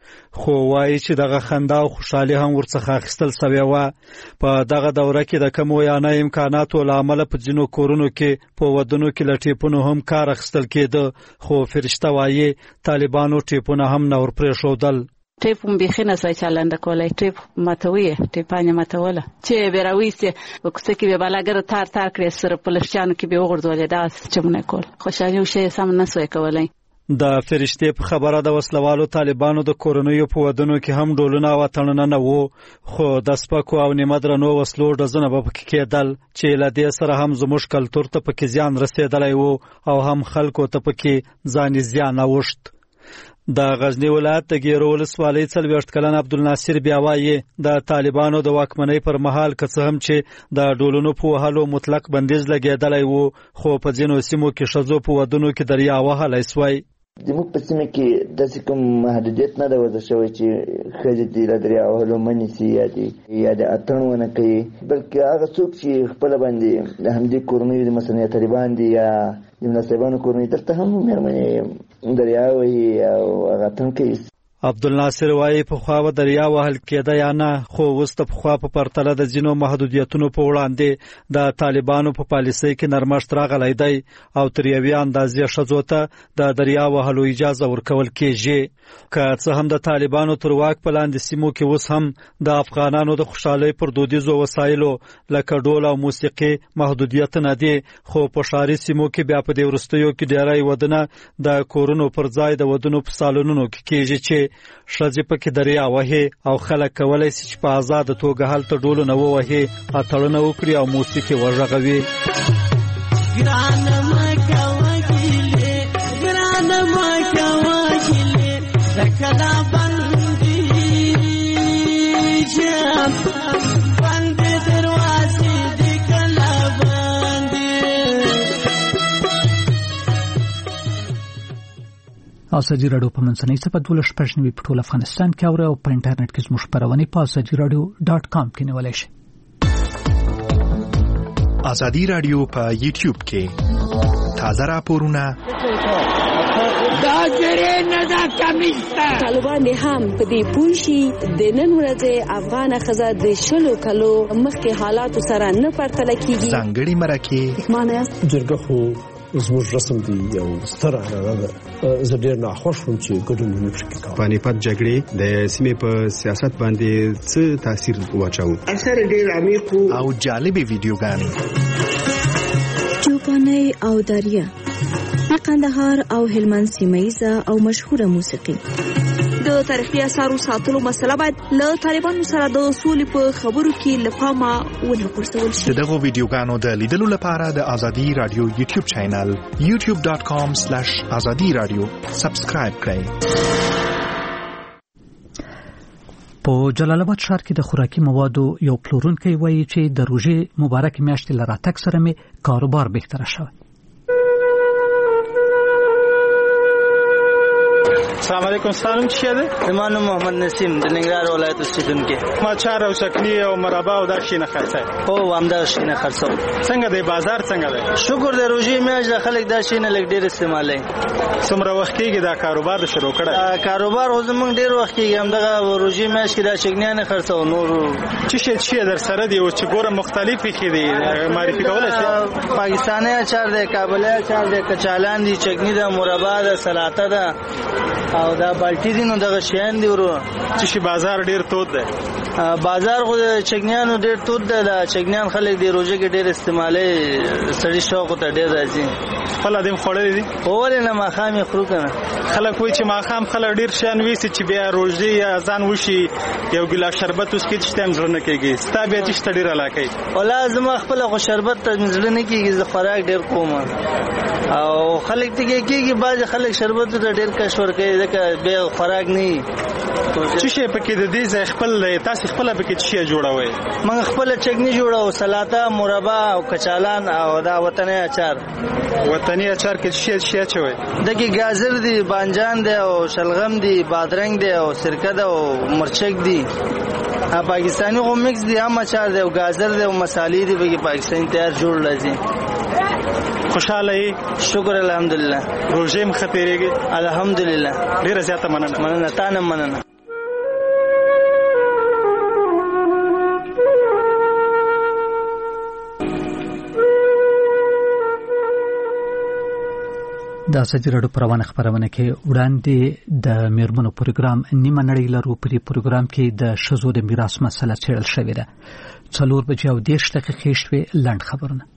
خو وایي چې دغه خندا او خوشحالي هم ورڅخه اخیستل سوې وه. په دغه دوره کې د کمو یا نه امکاناتو له امله په ځینو کورونو کې په ودونو کې له ټیپونو هم کار اخیستل کېده، خو فرشته وایي طالبانو ټیپونه هم نه ورپرېښودل. ټیپ هم بیخي نه سوی چالنده کولی، ټیپ ماتوي یې، ټیپانې ماتوله چې به راویستې په کوڅه کې به بلاګره تار تار کړې، سره په لښچانو کې به یې وغورځولې، دغسې چمونه یې کول. خوشحالي او شی سم نه سوی کولی. د فرشتې په خبره د وسلوالو طالبانو د کورنیو په ودونو کې هم ډولونه او اتڼونه نه وو، خو د سپکو او نیمه درنو وسلو ډزونه به پکې کېدل چې له دې سره هم زموږ کلتور ته پکې زیان رسېدلی وو او هم خلکو ته پکې ځاني زیان اوښت. د غزنی ولایت د ګیرو ولسوالۍ څلوېښت کلن عبدالناصر بیا وایي د طالبانو د واکمنۍ پر مهال که څه هم چې د ډولونو په وهلو مطلق بندیز لګېدلی وو، خو په ځینو سیمو کې ښځو په ودونو کې دریا وهلی سوی. زموږ په سیمه کې داسې کوم محدودیت نه ده وضع شوی چې ښځې دې له دریا وهلو منې سي یا دې یا د اتڼ ونه کوي، بلکې هغه څوک چې خپله باندې د همدې کورنیو د مثلا طالبان دي یا د ملا صاحبانو کورنۍ دلته هم مېرمنې دریا وهي او هغه اتڼ کوي. عبدالناصر وایي پخوا به دریا وهل کېده یا نه، خو اوس د پخوا په پرتله د ځینو محدودیتونو په وړاندې د طالبانو په پالیسۍ کې نرمښت راغلی دی او تر یوې اندازې ښځو ته د دریا وهلو اجازه ورکول کېږي. که څه هم د طالبانو تر واک په لاندې سیمو کې اوس هم د افغانانو د خوشحالۍ پر دودیزو وسایلو لکه ډول او موسیقي محدودیت نه دي، خو په ښاري سیمو کې بیا په دې وروستیو کې ډیری ودونه د کورونو پر ځای د ودونو په سالونونو کې کېږي چې ښځې پکې دریا وهي او خلک کولی شي چې په آزاده توګه هلته ډولونه ووهي، اتڼونه وکړي او موسیقي وغږوي. ازادي راډیو په منځنۍ صفحه دولس شپږ نوي په ټول افغانستان کې اوري او په انټرنیټ کې زموږ خپرونې په ازادي راډیو ډاټ کام کې نیولای شئ. ازادي راډیو په یوټیوب کې تازه راپورونه دا ګرې نه دا کمیسته طالبان هم په دې پوه شي د نن ورځې افغان ښځه د شلو کلو مخکې حالاتو سره نه پرتله کیږي. ځانګړي مرکې معنی جرګه خو زموږ رسم دی یو ستره اړه ده. زه ډېر ناخوښ وم چې ګډون ونه کړي. پانیپت جګړې د سیمې په سیاست باندې څه تاثیر واچاوه؟ اثر ډېر عمیق او جالبې ویډیوګانې چوپانۍ او دریا د قندهار او هلمند سیمه‌ییزه او مشهوره موسیقي. د تاریخي اثارو ساتلو مسله باید له طالبانو سره د سولې په خبرو کې له پامه ونه غورځول شي. دغه ویډیوګانو د لیدلو لپاره د ازادي رادیو یوټیوب چینل یوټیوب ډاټ کام سلیش ازادي رادیو سبسکرایب کړئ. په جلال آباد ښار کې د خوراکي موادو یو پلورونکی وایي چې د روژې مبارک میاشتې له راتګ سره مې کاروبار بهتره شوی. السلام علیکم. ستاسو څه ده؟ زما نوم محمد نسیم د ننګرهار ولایت اوسیدونکی. ما چار او چکنی او مربا او دا شي نه خرڅه. او همدا شي نه خرڅو. څنګه دی بازار څنګه دی؟ شکر د روزي میاش د خلک دا شي نه لګ ډیر استعمالي. څومره وخت کېږي دا کاروبار شروع کړی؟ کاروبار خو زمونږ ډیر وخت کېږي. همدغه روزي میاش کې دا چکنی نه خرڅو. نور چې شي چې در سره دی او چې ګوره مختلفې کې دي معرفي کول شي. پاکستاني اچار دی، کابلی اچار دی، کچالان دی، چکنی ده، مربا ده، سلاطه ده او دا بالټی دي. نو دغه شیان دی ورو چې شي بازار ډیر تود دی. بازار خو چکنیانو ډیر تود دی. دا چکنیان خلک دی روزه کې ډیر استعمالي، سړي شوق ته ډیر راځي. خپل دیم خورلې دي اول نه ماخامي خورو کنه. خلک وای چې ماخام خلک ډیر شان ویسي چې بیا روزي یا ځان وشي یو ګلاس شربت اوس کې چې تم زړه نه کېږي. ستا به چې ډیر علاقه ولا زما خپل خو شربت ته زړه نه کېږي. زه خوراک ډیر کوم او خلک ته کېږي. باز خلک شربت ته ډیر کشور کوي ځکه به خوراک نه چې شي پکې د دې ځای خپل تاسو خپل پکې شي جوړوي. من خپل چکنی جوړاو، سلاطه، مربا او کچالان او دا وطني اچار. وطني اچار کې شي شي چوي. دغه گازر دی، بانجان دی او شلغم دی، بادرنګ دی او سرکه دی او مرچک دی. ا پاکستانی غو مکس دی، هم اچار دی او گازر دی او مصالې دی به پاکستاني تیار جوړ لږی. خوشاله یې؟ شکر الحمدلله. روزه مخ تیریږي؟ الحمدلله. ډیره زیاته مننه. مننه، تانه مننه. د ازادي راډیو په روانه خبرونه کې وړاندې د میرمنو پروګرام نیمه نړۍ لرو په دې پروګرام کې د ښځو د میراث مسله څېړل شوې ده. څلور بجې او دېرش دقیقې شوې. لنډ خبرونه.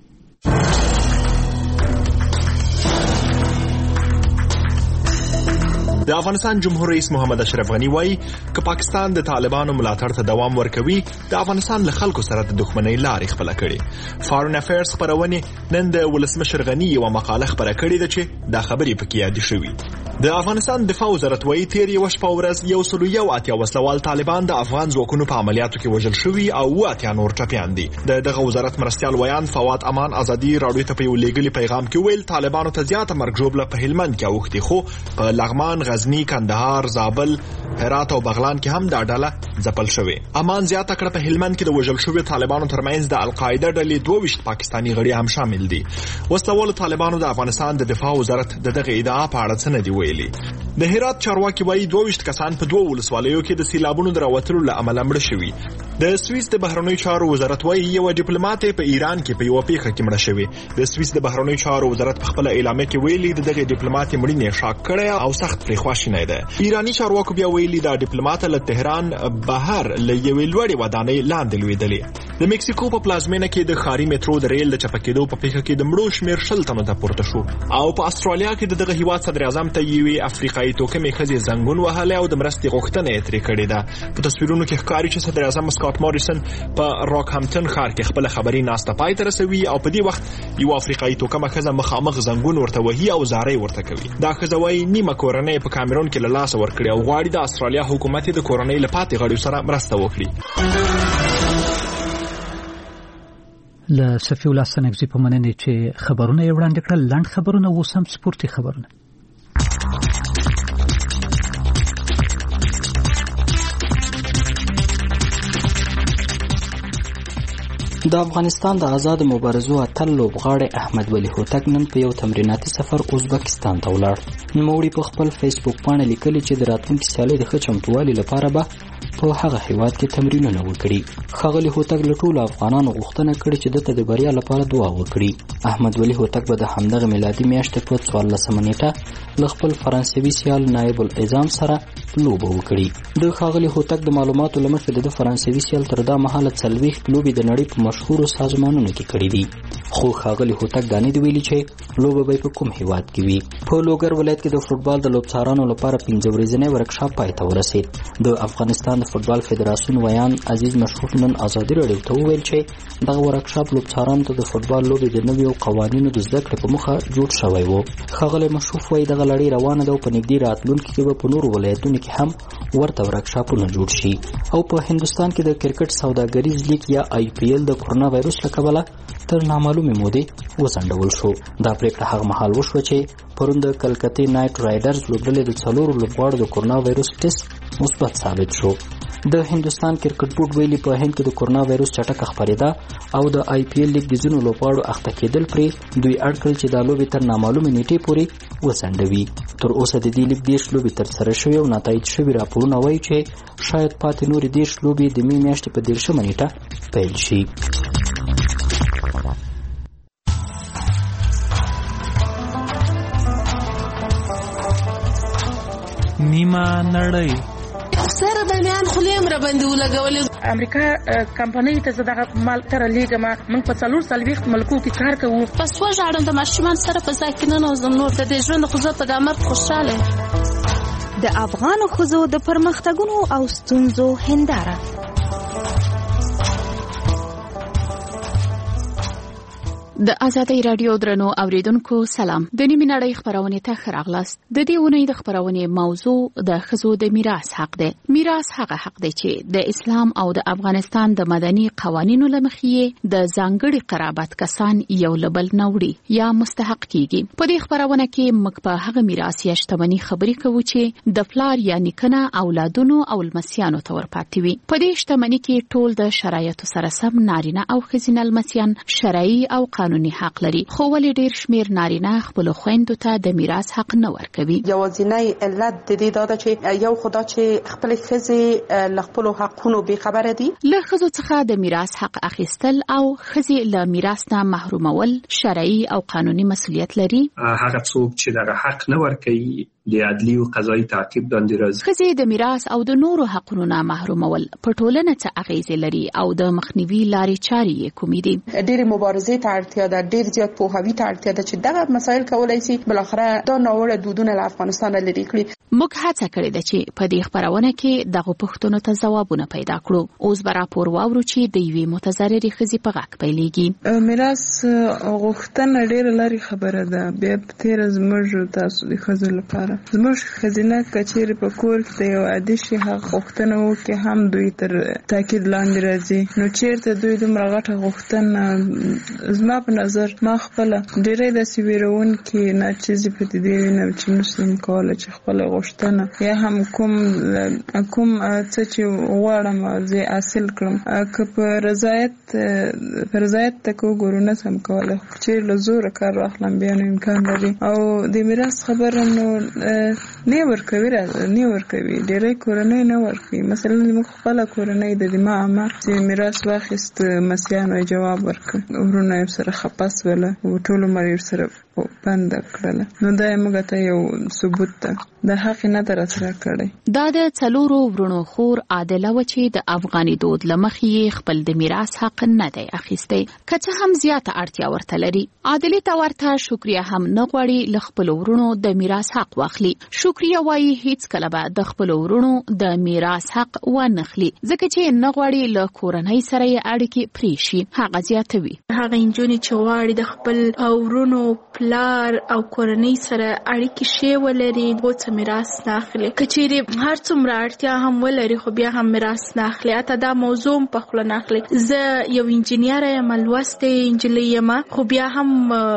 د افغانستان جمهور رئیس محمد اشرف غنی وایي چې پاکستان د طالبانو ملاتړ ته دوام ورکوي د افغانستان له خلکو سره د دښمنۍ لارې خپله کړي. فارن افیرز خپرونې نن د ولسمشر غنی یوه مقاله خپره کړې ده چې دا خبرې پکې یادې شوي. د افغانستان دفاع وزارت وایي تېر یوه شپه ورځ یو سلو یو اتیا وسلوال طالبان د افغان ځواکونو په عملیاتو کې وژل شوي او اووه اتیا نور ټپیان دي. د دغه وزارت مرستیال ویان فواد امان ازادي راډیو ته په یو لیږلي پیغام کې ویل طالبانو ته زیاته مرګ ژوبله په هلمند کې اوښتې، خو په لغمان، غزني، کندهار، زابل، هرات او بغلان کې هم دا ډله ځپل شوې. امان زیاته کړه په هلمند کې د وژل شویو طالبانو ترمنځ د القاعده ډلې دوه ویشت پاکستاني غړي هم شامل دي. وسلوالو طالبانو د افغانستان د دفاع وزارت د دغه ادعا په اړه څه نه دي ویلي. د هرات چارواکي وایي دوه ویشت کسان په دوه ولسوالیو کې د سیلابونو د راوتلو له امله مړه شوي. د سویس د بهرنیو چارو وزارت وایي یوه ډیپلومات په ایران کې په یوه پیښه کې مړه شوې. د سویس د بهرنیو چارو وزارت په خپله اعلامیه کې ویلي د دغې ډیپلومات مړینې شاک کړی او سخت پرې خواشینی ده. ایراني چارواکو بیا ویلي دا ډیپلومات له تهران بهر له یوې لوړې ودانۍ لاندې لوېدلې. د میکسیکو په پلازمینه کې د ښاري میټرو د ریل د چپه کېدو په پیښه کې د مړو شمېر شل تنو ته پورته شو. او په استرالیا کې د دغه هیواد صدر اعظم ته یوې افریقایي توکمې ښځې زنګون وهلی او د مرستې غوښتنه یې ترې کړې ده. په تصویرونو کې ښکاري چې صدر اعظم سکاټ موریسن په راکهمپټن ښار کې خپله خبري ناسته پای ته رسوي او په دې وخت یوه افریقایي توکمه ښځه مخامخ زنګون ورته وهي او زارۍ ورته کوي. دا ښځه وایي نیمه کورنۍ په کامرون کې له لاسه ورکړې او غواړي د استرالیا حکومت د کورنۍ له پاتې غړیو سره مرسته وکړي. له صفي الله سنګزي په مننې چې خبرونه یې وړاندې کړل. لنډ خبرونه اوس هم سپورتي خبرونه. د افغانستان د آزاد مبارزو اتل لوبغاړی احمد ولي هوتک نن په یو تمریناتي سفر ازبکستان ته ولاړ. نوموړي په خپل فیسبوک باندې لیکلي چې د راتلونکي سیالۍ د ښه چمتووالي لپاره به په هغه هیواد کې تمرینونه وکړي. ښاغلي هوتک له ټولو افغانانو غوښتنه کړې چې دته د بریا لپاره دعا وکړي. احمد ولي هوتک به د همدغه میلادي میاشتې په څوارلسمه نیټه له خپل فرانسوي سیال نایب العظام سره لوبه وکړي. د ښاغلي هوتک د معلوماتو له مخې د فرانسوي سیال تر دا مهاله څلوېښت لوبې د نړۍ په مشهورو سازمانونو کې کړي دي. خو ښاغلي هوتک دا نه دي ویلي چې لوبه به په کوم هیواد کې وي. په لوګر ولایت کې د فوټبال د لوبڅارانو لپاره پنځه ورځنی ورکشاپ پای ته ورسید. د افغانستان د فوټبال فدراسیون ویان عزیز مشروف نن ازادي راډیو ته وویل چې دغه ورکشاپ لوبڅارانو ته د فوټبال لوبې د نویو قوانینو د زده کړې په موخه جوړ شوی و. ښاغلی مشروف وایي دغه لړۍ روانه ده او په نږدې راتلونکي کې به په نورو ولایتونو کې هم ورته ورکشاپونه جوړ شي. او په هندوستان کې د کرکټ سوداګریز لیګ یا آی پی ایل د کورونا وایرس له کبله تر نامعلومې مودې وځنډول شو. دا پریکړه هغه مهال وشوه چې پرون د کلکتې نایټ رایډرز لوبډلې د څلورو لوبغاړو د کورونا وایرس ټیسټ مثبت ثابت شو. د هندوستان کرکټ بورډ ویلي په هند کې د کورونا وایرس چټکه خپرېده او د آی پی ایل لیګ د ځینو لوبغاړو اخته کېدل پرې دوی اړ کړل چې دا لوبې تر نامعلومې نیټې پورې وځنډوي. تر اوسه د دې لیګ دېرش لوبې ترسره شوې او نتایج شوي راپورونه وایي چې شاید پاتې نورې دېرش لوبې د مې میاشتې په دېرشمه نیټه پیل شي. نیمه نړۍ سره د میان خلیم را باندې ولګولې. امریکا کمپنۍ ته زه دغه مال تر لیږم. موږ په څلور څلوېښت ملکو کې کار کوو. بس وژاړم د ماشومان سره په ځای کې ننوځم. نور د دې ژوند خو زه په دا مرګ خوشحاله یم. د افغانو ښځو د پرمختګونو او ستونزو هنداره. د ازادۍ راډیو درنو اوریدونکو سلام. د نیمې نړۍ خبرونه ته ښه راغلاست. د دې اونۍ د خبرونې موضوع د ښځو د میراث حق دی. میراث هغه حق دی چې د اسلام او د افغانستان د مدني قوانینو له مخې د ځانګړي قرابت کسان یو له بل نه وړي یا مستحق کیږي. په دې خبرونه کې موږ په هغه میراث یا شتمنۍ خبرې کوو چې د پلار یا نیکه اولادونو او لمسیانو ته ورپاتې وي. په دې شتمنۍ کې ټول د شرایطو سره سم نارینه او ښځینه لمسیان شرعي او قانوني حق لري، خو ولې ډیر شمیر نارینه خپل خويندو ته د میراث حق نه ورکوي. یوازینی علت د دې دا ده چې یو خدا چې خپل ښځې له خپل حقونو بې خبره دي. له ښځو څخه د میراث حق اخیستل او ښځې له میراث نه محرومول شرعي او قانوني مسؤلیت لري. هغه څوک چې دغه حق نه ورکوي د عدلي او قضایي تعقیب لاندې راځي. ښځې د میراث او د نورو حقونو نه محرومول په ټولنه څه اغیزې لري او د مخنیوي لارې چارې یې کومې دي؟ ډېرې مبارزې ته اړتیا ده، ډېر زیات پوهاوي ته اړتیا ده چې دغه مسایل کولای شي بالاخره دا ناوړه دودونه له افغانستان لرې کړي. موږ هڅه کړې ده چې په دې خبرونه کې دغه پوښتنو ته ځوابونه پیدا کړو. اوس به راپور واورو چې د یوې متضررې ښځې په غږ پیلېږي. میراث غوښتنه ډېره لرې خبره ده. بیا په تېره زموږ تاسو د ښځو لپاره زموږ ښځینه کچېرې په کور کې د یو عادي شي حق غوښتنه وکړي هم دوی تر تاکید لاندې راځي. نو چېرته دوی دومره غټه غوښتنه زما په نظر ما خپله ډېری داسې ویرونکي ناچیزې پدیدې وینم چې نشم کولی چې خپله غوښتنه یا هم کوم کوم څه چې غواړم زه حاصل کړم که په رضایت په رضایت ته وګورو نه سم کولی، چې له زوره کار واخلم بیا نو امکان لري. او د میراث خبره نو نه ورکوي نه ورکوي ډېری کورنۍ نه ورکوي. مثلا زموږ خپله کورنۍ د دې ما عمه چې میراث واخیست مسیانو جواب ورکړ، ورونه یې سره خپه سوله او ټول عمر یې سره بنده کړله. نو دا یې موږ ته یو ثبوت ده، د حق نه در سره کړی. دا د څلورو ورونو خور عادله و چې د افغاني دود له مخې خپل د میراث حق نه دی اخیستی، که څه هم زیاته اړتیا ورته لري. عادلې ته ورته شکریه هم نه غواړي له خپلو ورونو د میراث حق واخلي. شکریه وایي هیڅ کله به د خپلو ورونو د میراث حق ونخلي، ځکه چې نه غواړي له کورنۍ سره یې اړیکې پرې شي. هغه زیاتوي هغه نجونې چې غواړي د خپل ورونو پلار او کورنۍ سره اړیکې ښې ولري هغو میراث نه اخلي. که چیرې هر څومره اړتیا هم ولري خو بیا هم میراث نه اخلي. حتی دا موضوع هم په خوله نه اخلي. زه یو انجینیر یم، لوستې نجلۍ یم، خو بیا هم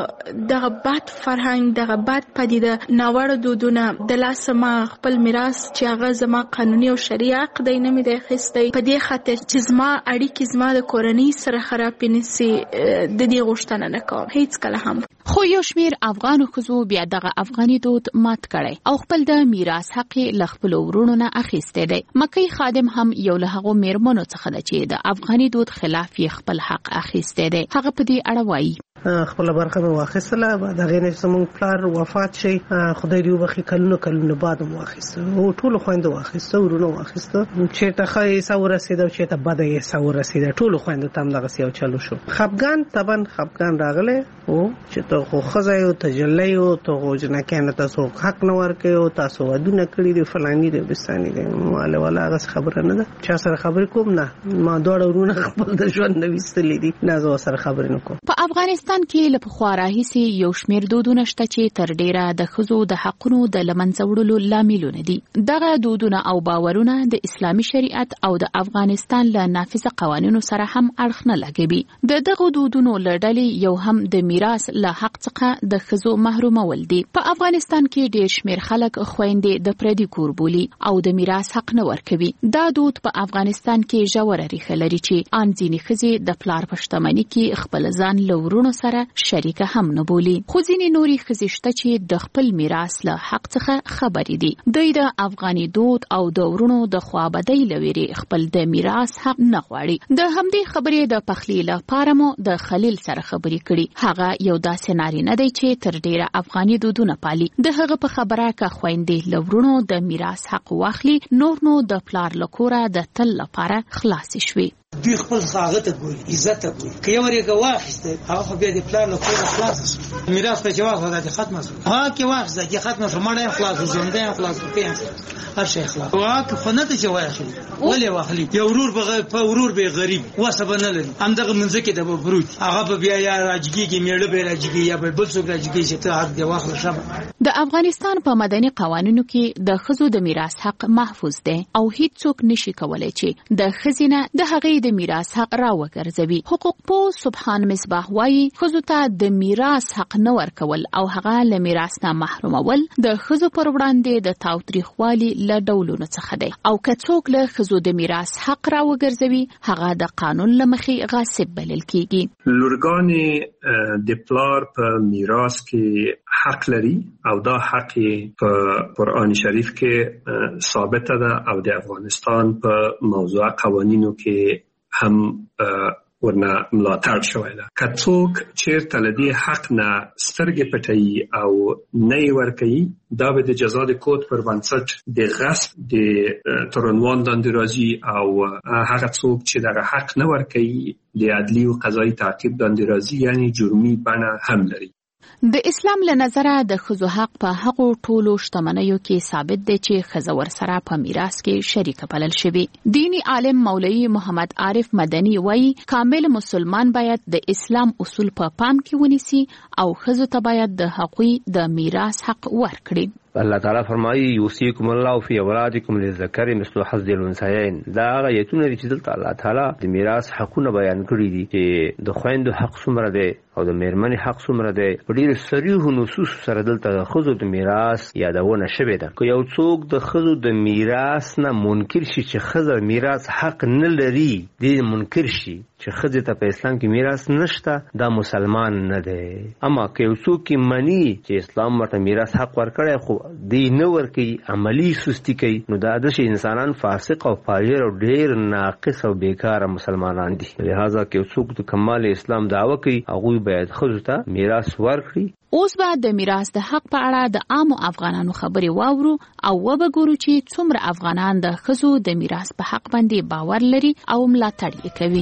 دغه بد فرهنګ دغه بد پدیده ناوړه دودونه د لاسه ما خپل میراث چې هغه زما قانوني او شرعي حق دی نه مې دی اخیستی، په دې خاطر چې زما اړیکې زما د کورنۍ سره خرابې نه سي د دې غوښتنه نه کوم هیڅ کله هم. خو یو شمیر افغانو ښځو بیا دغه افغاني دود مات کړی او خپل د میراث حق له خپل ورونو نه اخیستی دی. مکی خادم هم یو له هغو میرمنو څخه ده چې د افغاني دود خلاف یې خپل حق اخیستی دی. هغه په دې اړه وایي خپل برخه مې واخیستله، بعد هغې نه چې زموږ پلار وفات شي خدای دې وبخښي کلونه کلونه بعد مو واخیسته او ټولو خویندو واخیسته، ورونو واخیسته. چېرته ښه عیسه ورسېده او چېرته بده عیسه ورسېده، ټولو خویندو ته هم دغسې یو چلو شو. خفګان طبعا خفګان راغلی و چې ته خو ښځه یو تجلی و ته خو جنکیانو تاسو حق نه ورکوي او تاسو ودونه کړي دي فلاني دی بستاني دی واله واله هغسې خبره نه ده. چا سره خبرې کوم نه، ما دواړه ورونه خپل د ژوند نه ویستلي دي، نه زه ورسره خبرې نه کوم. په افغانستان کې له پخوا راهیسې یو شمیر دودونه شته چې تر ډیره د ښځو د حقونو د له منځه وړلو لاملونه دي. دغه دودونه او باورونه د اسلامي شریعت او د افغانستان له نافذه قوانینو سره هم اړخ نه لګوي. د دغو دودونو له ډلې یو هم د میراث له حق څخه د ښځو محرومول دي. په افغانستان کې ډیر شمیر خلک خويندې د پردي کور بولي او د میراث حق نه ورکوي. دا دود په افغانستان کې ژوره ریښه لري چې ان ځینې ښځې د پلار په شتمنۍ کې خپل ځان له ورونو سره شریکه هم نه بولي. خو ځینې نورې ښځې شته چې د خپل میراث له حق څخه خبرې دي. دوی د افغاني دود او د ورونو د خوابدۍ له ویرې خپل د میراث حق نه غواړي. د همدې خبرې د پخلي لپاره مو د خلیل سره خبرې کړي. هغه یو داسې نارینه دی چې تر ډیره افغاني دودونه پالي. د هغه په خبره که خویندې له ورونو د میراث حق واخلي نور نو د پلار له کوره د تل لپاره خلاصې شوي. دوی خپل هغه ته ګوري، عزت ته ګوري. که یو ورېږه واخیسته هغه خو بیا د پلار له کوره خلاصه شوه. میراث ته چې واخله دا دې ختمه شوه. هغه کې واخیسته چې ختمه شوه، مړی هم خلاص شو، ژوندی هم خلاص شو، هر شی خلاص. هغه خو نه ته چې واخلي ولې واخلي؟ یو ورور په ورور به غریب وسه به نه لري، همدغه منځ کې د به بروت هغه به بیا یا راجګېږي میړه به راجګي یا به بل څوک راجګي چې ته حق دې واخله شبه. د افغانستان په مدني قوانینو کې د ښځو د میراث حق محفوظ دی او هیڅ څوک نشي کولای چې د ښځې نه د هغې ښځې د میراث حق راوګرځوي. حقوق پوه سبحان مصباح وایي ښځو ته د میراث حق نه ورکول او هغه له میراث نه محرومول د ښځو پر وړاندې د تاوتریخوالي له ډولونو څخه دی او که څوک له ښځو د میراث حق راوګرځوي هغه د قانون له مخې غاصب بلل کیږي. لورګانې د پلار په میراث کې حق لري او دا حق په قرآن شریف کې ثابت ده او د افغانستان په موضوع قوانینو کې هم ورنه ملاتړ شوی ده. که څوک چیرته له دې حق نه سترګې پټوي او نه یې ورکوي دا به د جزا د کود پر بنسټ د غصب د تر عنوان لاندې راځي او هغه څوک چې دغه حق نه ورکوي د عدلي او قضایي تعقیب لاندې راځي یعنی جرمي بڼه هم لري. د اسلام له نظره د ښځو حق په هغو ټولو شتمنیو کې ثابت دی چې ښځه ورسره په میراث کې شریکه بلل شوې. دیني عالم مولوي محمد عارف مدني وایي کامل مسلمان باید د اسلام اصول په پا پام کې ونیسي او ښځو ته باید د هغوی د میراث حق ورکړي. الله تعالی فرمایي یوصیکم الله فی اولادکم للذکر مثل حظ الانثیین. دا هغه ایتونه دي چې دلته الله تعالی د میراث حقونه بیان کړي دي چې د خویندو حق څومره دی او د میرمنې حق څومره دی. په ډېرو صریحو نصوص سره دلته د ښځو د میراث یادونه شوې ده. که یو څوک د ښځو د میراث نه منکر شي چې ښځه میراث حق نه لري دې منکر شي چې ښځې ته په اسلام کې میراث نشته دا مسلمان نه دی. اما که یو څوک مني چې اسلام ورته میراث حق ورکړی خو دی نه ورکوي عملی سستی کوي نو دا داسې انسانان فاسق او فاجر او ډېر ناقص او بیکاره مسلمانان دي. لہذا که یو څوک د کمال اسلام دعوه کوي هغوی باید ښځو ته میراث ورکړي. اوس به د میراث د حق په اړه د عامو افغانانو خبرې واورو او وبګورو چې څومره افغانان د ښځو د میراث په حق باندې باور لري او ملاتړ یې کوي.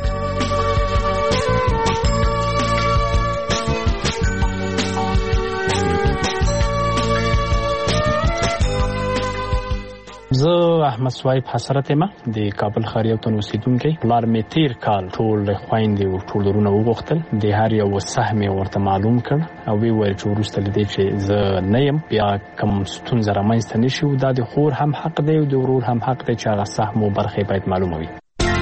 زه احمد سوایب حسرت یم د کابل ښار یو تن اوسیدونکی. پلار مې تیر کال ټول خویندې او ټول ورونه وغوښتل د هر یو سهم یې ورته معلوم کړ او وی ویل چې وروسته له دې چې زه نه یم بیا کوم ستونزه رامنځته نه شي دا د خور هم حق دی او د ورور هم حق دی چې هغه سهم او برخې باید معلومه وي.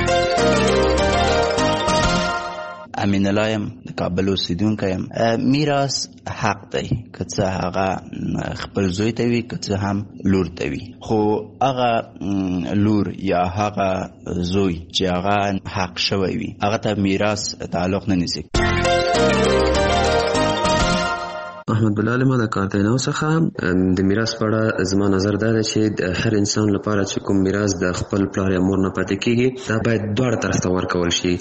امین الله یم د کابل اوسیدونکی یم. میراث حق دی که څه هغه خپل زوی ته وي که څه هم لور ته وي خو هغه لور یا هغه زوی چې هغه حق شوی وي هغه ته میراث تعلق نه نیسي. احمد بلال ما د کارتینو څخه د میراث په اړه زما نظر دا دی چې د هر انسان لپاره چې کوم میراث د خپل پلار یا مور نه پاتې کیږي دا باید دواړه طرف ته ورکول شي.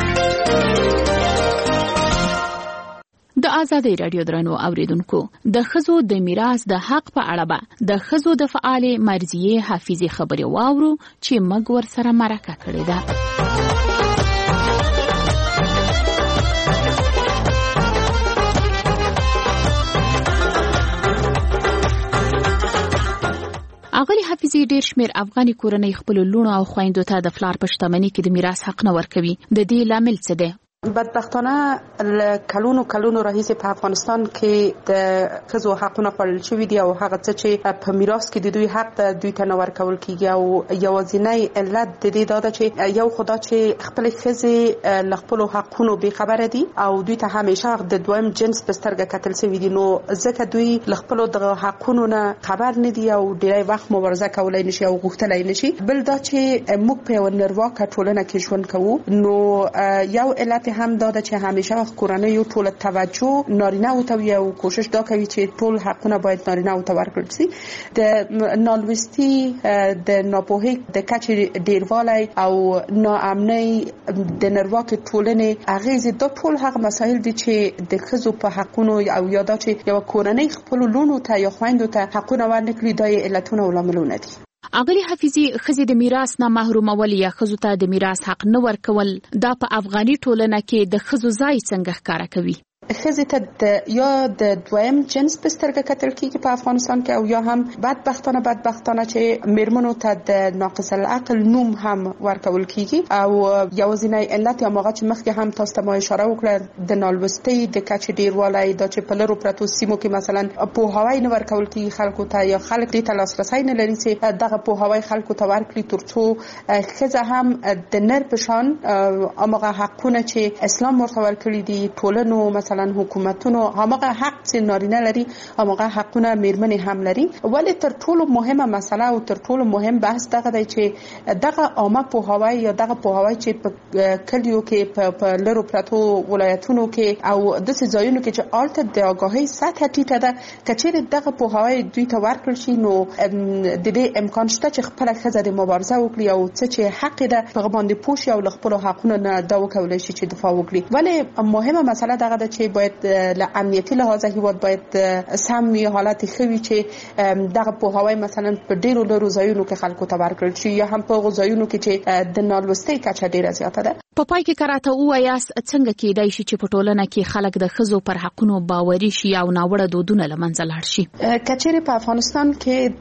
د آزادۍ راډیو درنو اوریدونکو د ښځو د میراث د حق په اړه به د ښځو د فعالې مرضیې حافظې خبرې واورو چې موږ ورسره مرکه کړې ده. اغلی حافظې ډېر شمېر افغاني کورنۍ خپلو لوڼو او خویندو ته د پلار په شتمنۍ کې د میراث حق نه ورکوي. د دې لامل څه دی؟ بدبختانه کلونو کلونو راهیسې په افغانستان کې د ښځو حقونه خوړل شوي دي او هغه څه چې په میراث کې د دوی حق ته دوی ته نه ورکول کیږي او یوازینی علت د دې دا ده چې یو خدا چې خپلې ښځې له خپلو حقونو بېخبره دي او دوی ته همیشه د دویم جنس په سترګه کتل شوي دي نو ځکه دوی له خپلو دغه حقونو نه خبر نه دي او ډېری وخت مبارزه کولی نشي او غوښتلی نشي. بل دا چې موږ په یوه نرواکه ټولنه کې ژوند کوو نو یو علت هم دا ده چې همیشه کورنۍ ټول توجه نارینه او ته او کوشش دا کوي چې ټول حقونه باید نارینه او ته ورکړل شي. د نالوستي د ناپوهۍ د کچې ډیروالی او ناامنۍ د نرواکې ټولنې اغیزې دا ټول هغه مسایل دي چې د ښځو په حقونو او یا دا چې یوه کورنۍ خپلو لوڼو ته یا خویندو ته حقونه ورنکړي دا یې علتونه او لاملونه دي. اغلی حافظي ښځې د میراث نه محرومول یا ښځو ته د میراث حق نه ورکول دا په افغاني ټولنه کې د ښځو ځای څنګه ښکاره کوي؟ ښځې ته د یا د دویم جنس په سترګه کتل کیږي په افغانستان کې، او یا هم بدبختانه بدبختانه چې میرمنو ته د ناقص العقل نوم هم ورکول کیږي. او یوازینی علت یا موږ چې مخکې هم تاسو ته ما اشاره وکړه د نالوستۍ د کچې ډیروالی دا چې په لرو پرتو سیمو کې مثلا پوهاوی نه ورکول کیږي خلکو ته، یا خلک دې ته لاسرسی نه لري چې دغه پوهاوی خلکو ته ورکړي ترڅو ښځه هم د نر په شان هغه حقونه چې اسلام ورته ورکړي دي، ټولنو مثلا حکومتونو هغه حق چې نارینه لري هغه حقونه میرمنې هم لري. ولی تر ټولو مهمه مسله او تر ټولو مهم بحث دغه دی چې دغه عامه پوهاوی یا دغه پوهاوی چې په کلیو کې په لرو پرتو ولایتونو کې او د څه ځایونو کې چې الته د آگاهی سطح ټیټه ده، کچېرې دغه پوهاوی دوی ته ورکړل شي نو د دې امکان شته چې خپل ښځه د مبارزه وکړي او څه چې حق ده په باندې پوه شي او له خپلو حقونو نه دا وکولای شي چې دفاع وکړي. ولی مهمه مسله دغه ده چې باید له امنیتي لحاظه هیواد باید سم وي، حالت ښه وي چې دغه پوهاوی مثلا په ډیرو لرو ځایونو کې خلکو ته ورکړل شي، یا هم په هغو ځایونو کې چې د نالوستۍ کچه ډیره زیاته ده. په پای کې کراته ووایاست څنګه کېدای شي چې په ټولنه کې خلک د ښځو پر حقونو باوري شي او ناوړه دودونه له منځه لاړ شي؟ کچېرې په افغانستان کې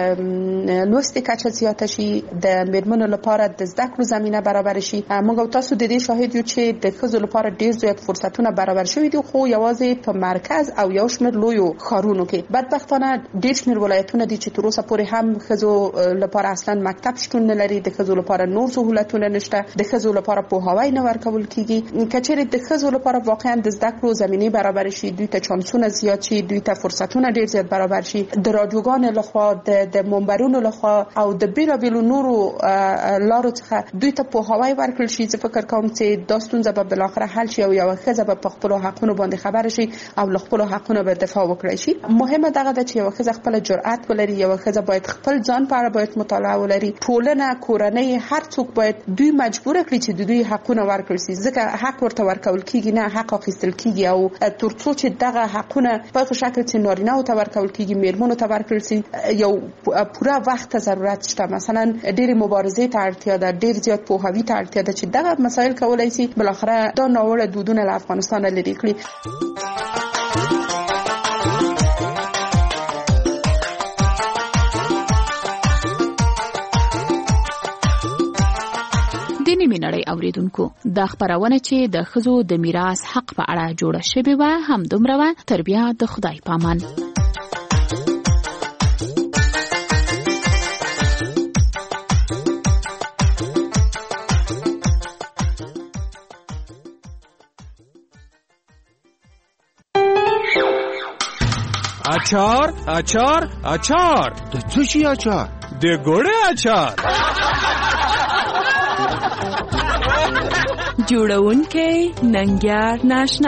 د لوستې کچه زیاته شي، د میرمنو لپاره د زده کړو زمینه برابر شي. موږ او تاسو د دې شاهد یو چې د ښځو لپاره ډېر زیات فرصتونه برابر شوي دي، خو یوازې په مرکز او یو شمېر لویو ښارونو کې. بدبختانه ډېر شمېر ولایتونه دي چې تر اوسه پورې هم ښځو لپاره اصلا مکتب شتون نه لري، د ښځو لپاره نور سهولتونه نشته، د ښځو لپاره پوهاوی نه ورکول کیږي. کچېرې د ښځو لپاره واقعا د زده کړو زمینه برابر شي، دوی ته چانسونه زیات شي، دوی ته فرصتونه ډېر زیات برابر شي، د رادیوګانو لخوا د د منبرونو لخوا او د بیلابیلو نورو لارو څخه دوی ته پوهاوی ورکړل شي. زه فکر کوم چې دا ستونزه به بالاخره حل شي او یوه ښځه به په خپلو حقونو باندې خبره شي او له خپلو حقونو به دفاع وکړی شي. مهمه دغه ده چې یوه ښځه خپله جرأت ولري، یوه ښځه باید خپل ځان په اړه باید مطالعه ولري، ټولنه، کورنۍ، هر څوک باید دوی مجبور کړي چې د دوی حقونه ورکړل شي، ځکه حق ورته ورکول کیږي نه حق اخیستل کیږي. او ترڅو چې دغه حقونه په شکل چې نارینه ته ورکول کیږي میرمنو ته ورکړل شي، یو پوره وخت ته ضرورت شته. مثلا ډېرې مبارزې ته اړتیا ده، ډېر زیات پوهاوي ته اړتیا ده چې دغه مسایل کولای شي بالاخره دا ناوړه دودونه له افغانستان لرې کړي. نیمه نړۍ اوریدونکو، دا خبرونه چې د ښځو د میراث حق په اړه جوړه شوې وه هم دومره وه. تر بیا د خدای پامان. اچار اچار اچار د څه شي اچار؟ د ګوړې اچار. جوړونکی ننګیار ناشنا.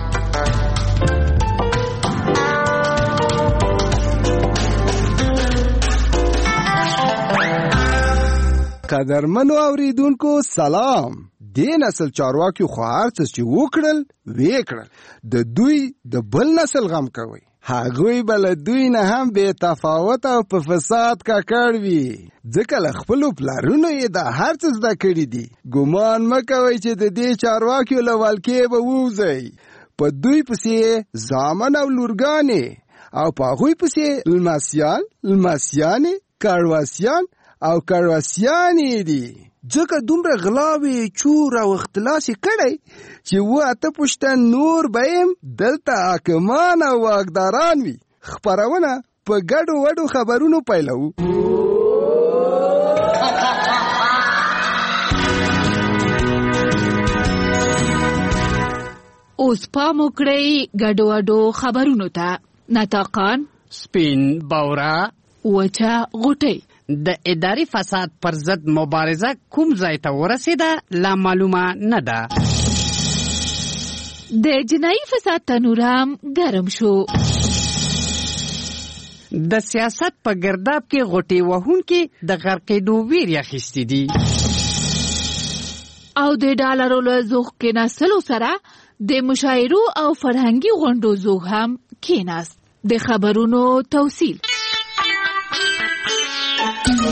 قدرمنو اوریدونکو سلام. د نسل چارواکي خو هرڅه چې وکړل وکړل، د دوی د بل نسل غم کوي. هغوی بل دوی نه هم بے تفاوت او په فساد ککړ وي، ځکه له خپلو پلارونو یې دا هر څه زده کړي دي. ګمان مه کوئ چې د دې چارواکیو له ولکې به ووځئ. په دوی پسې زامن او لورګانې او په هغوی پسې لمسیان، لمسیانې، کړوسیان او کړوسیانې دي. ځکه دومره غلاوې، چور او اختلاس یې کړی چې و اته پوښتن نور به یم دلته حاکمان او واکداران وي. خپرونه په ګډو وډو خبرونو پیلوو. اوس پام وکړئ ګډو وډو خبرونو ته. نطاقان، سپین بورا، وچه غوټۍ. د اداري فساد پر ضد مبارزه کوم ځای ته ورسېده لا معلومه نه ده. د جنایي فساد تنور هم ګرم شو. د سیاست په ګرداب کې غوټې وهونکي د غرقېدو ویرې اخیستې دي. او د ډالرو له زوغ کېناستلو سره د مشاعرو او فرهنګي غونډو زوغ هم کېناست. د خبرونو توصیل.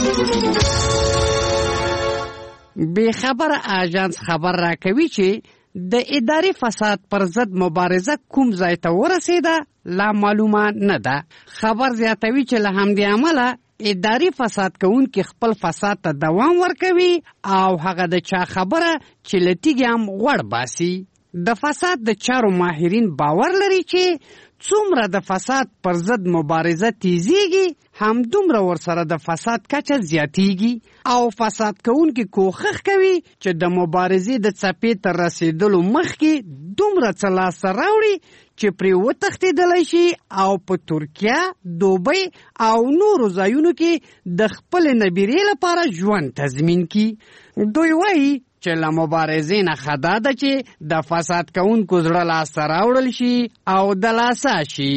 بے خبر آژانس خبر را کوي چې د اداري فساد پر ضد مبارزه کوم ځای ته ورسېده لا معلومه نه ده. خبر زیاتوي چې له همدې امله اداري فساد کوونکي خپل فساد ته دوام ورکوي او هغه د چا خبره چې له تیږې هم غوړ باسي. د فساد د چارو ماهرین باور لري چې څومره د فساد پر ضد مبارزه تیزیږي همدومره ورسره د فساد کچه زیاتیږي او فساد کوونکي کوښښ کوي چې د مبارزې د څپې تر رسیدلو مخکې دومره څه لاسته راوړي چې پرې وتښتېدلی شي او په ترکیه، دوبۍ او نورو ځایونو کې د خپلې نبیرې لپاره ژوند تضمین کړي. دوی وایي چې له مبارزې نه ښه دا ده چې د فساد کوونکو زړه لاسته راوړل شي او د لاسه شي.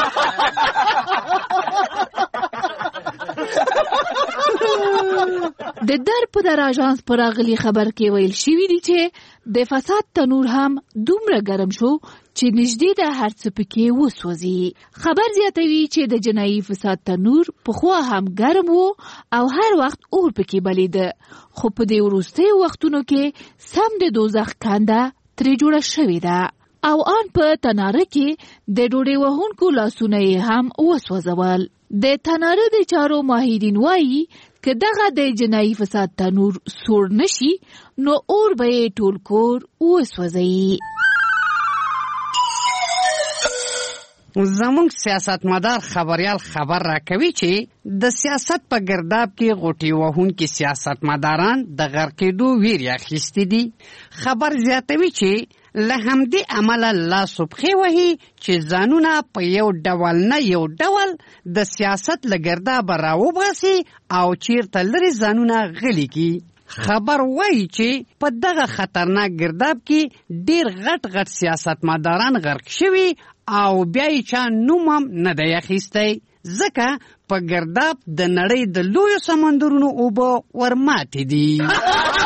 د در په در اژانس په راغلي خبر کې ویل شوي دي چې د فساد تنور هم دومره ګرم شو چې نږدې د هر څه پکې وسوځي. خبر زیاتوي چې د جنایي فساد تنور پخوا هم ګرم و او هر وخت اور پکې بلیده، خو په دې وروستیو وختونو کې سم د دوزخ کنده ترې جوړه شوې ده او آن په تناره کې د ډوډۍ وهونکو لاسونه یې هم وسوځول. د تناره د چارو ماهرین وایي که دغه د جنایي فساد تنور سوړ نشي نو اور به یې ټول کور وسوځي. زمونږ سیاستمدار خبریال خبر راکوي چې د سیاست په ګرداب کې غوټې وهونکي سیاستمداران د غرقېدو ویرې اخیستي دي. خبر زیاتوي چې له همدې امله لاس پښې وهي چې ځانونه په یو ډول نه یو ډول د سیاست له ګردابه راوباسي او چیرته لرې ځانونه غلي کړي. خبر وایي چې په دغه خطرناک ګرداب کې ډیر غټ غټ سیاستمداران غرق شوي او بیا یې چا نوم هم نه دی اخیستی، ځکه په ګرداب د نړۍ د لویو سمندرونو اوبه ورماتې دي.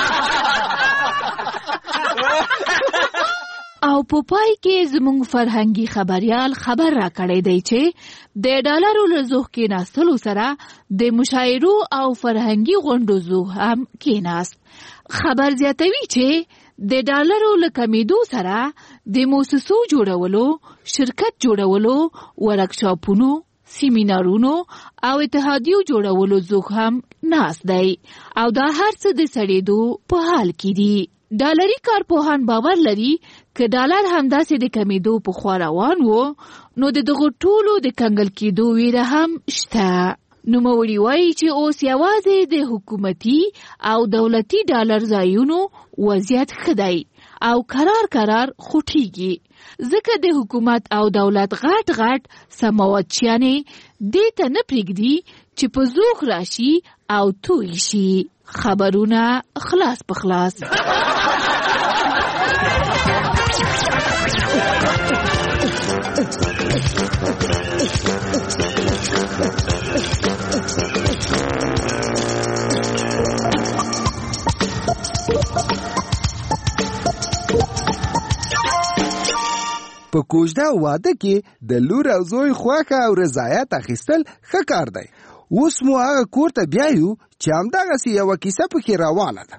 او په پای کې زموږ فرهنګي خبریال خبر را کړی دی چې د ډالرو له زوخ کېناستلو سره د مشاعرو او فرهنګي غونډو زوخ هم کېناست. خبر زیاتوي چې د ډالرو له کمیدو سره د موسسو جوړولو، شرکت جوړولو، ورکشاپونو، سیمینارونو او اتحادیو جوړولو زوخ هم ناست دی او دا هر څه د سړېدو په حال کې دي. ډالري کارپوهان باور لري که ډالر همداسې د کمیدو په خوا روان و نو د دغو ټولو د کنګل کېدو ویره هم شته. نوموړي وایي چې اوس یوازې د حکومتي او دولتي ډالر ځایونو وضعیت ښه دی او قرار قرار خوټیږي، ځکه د حکومت او دولت غټ غټ سماوتچیانې دې ته نه پرېږدي چې په زوخ راشي او توی شي. خبرونه خلاص په خلاص. په کوژده واده کې د لور او زوی خوښه او رضایت اخیستل ښه کار دی. اوس مو هغه کور ته بیایو چې همدغسې یوه کیسه پکې روانه ده.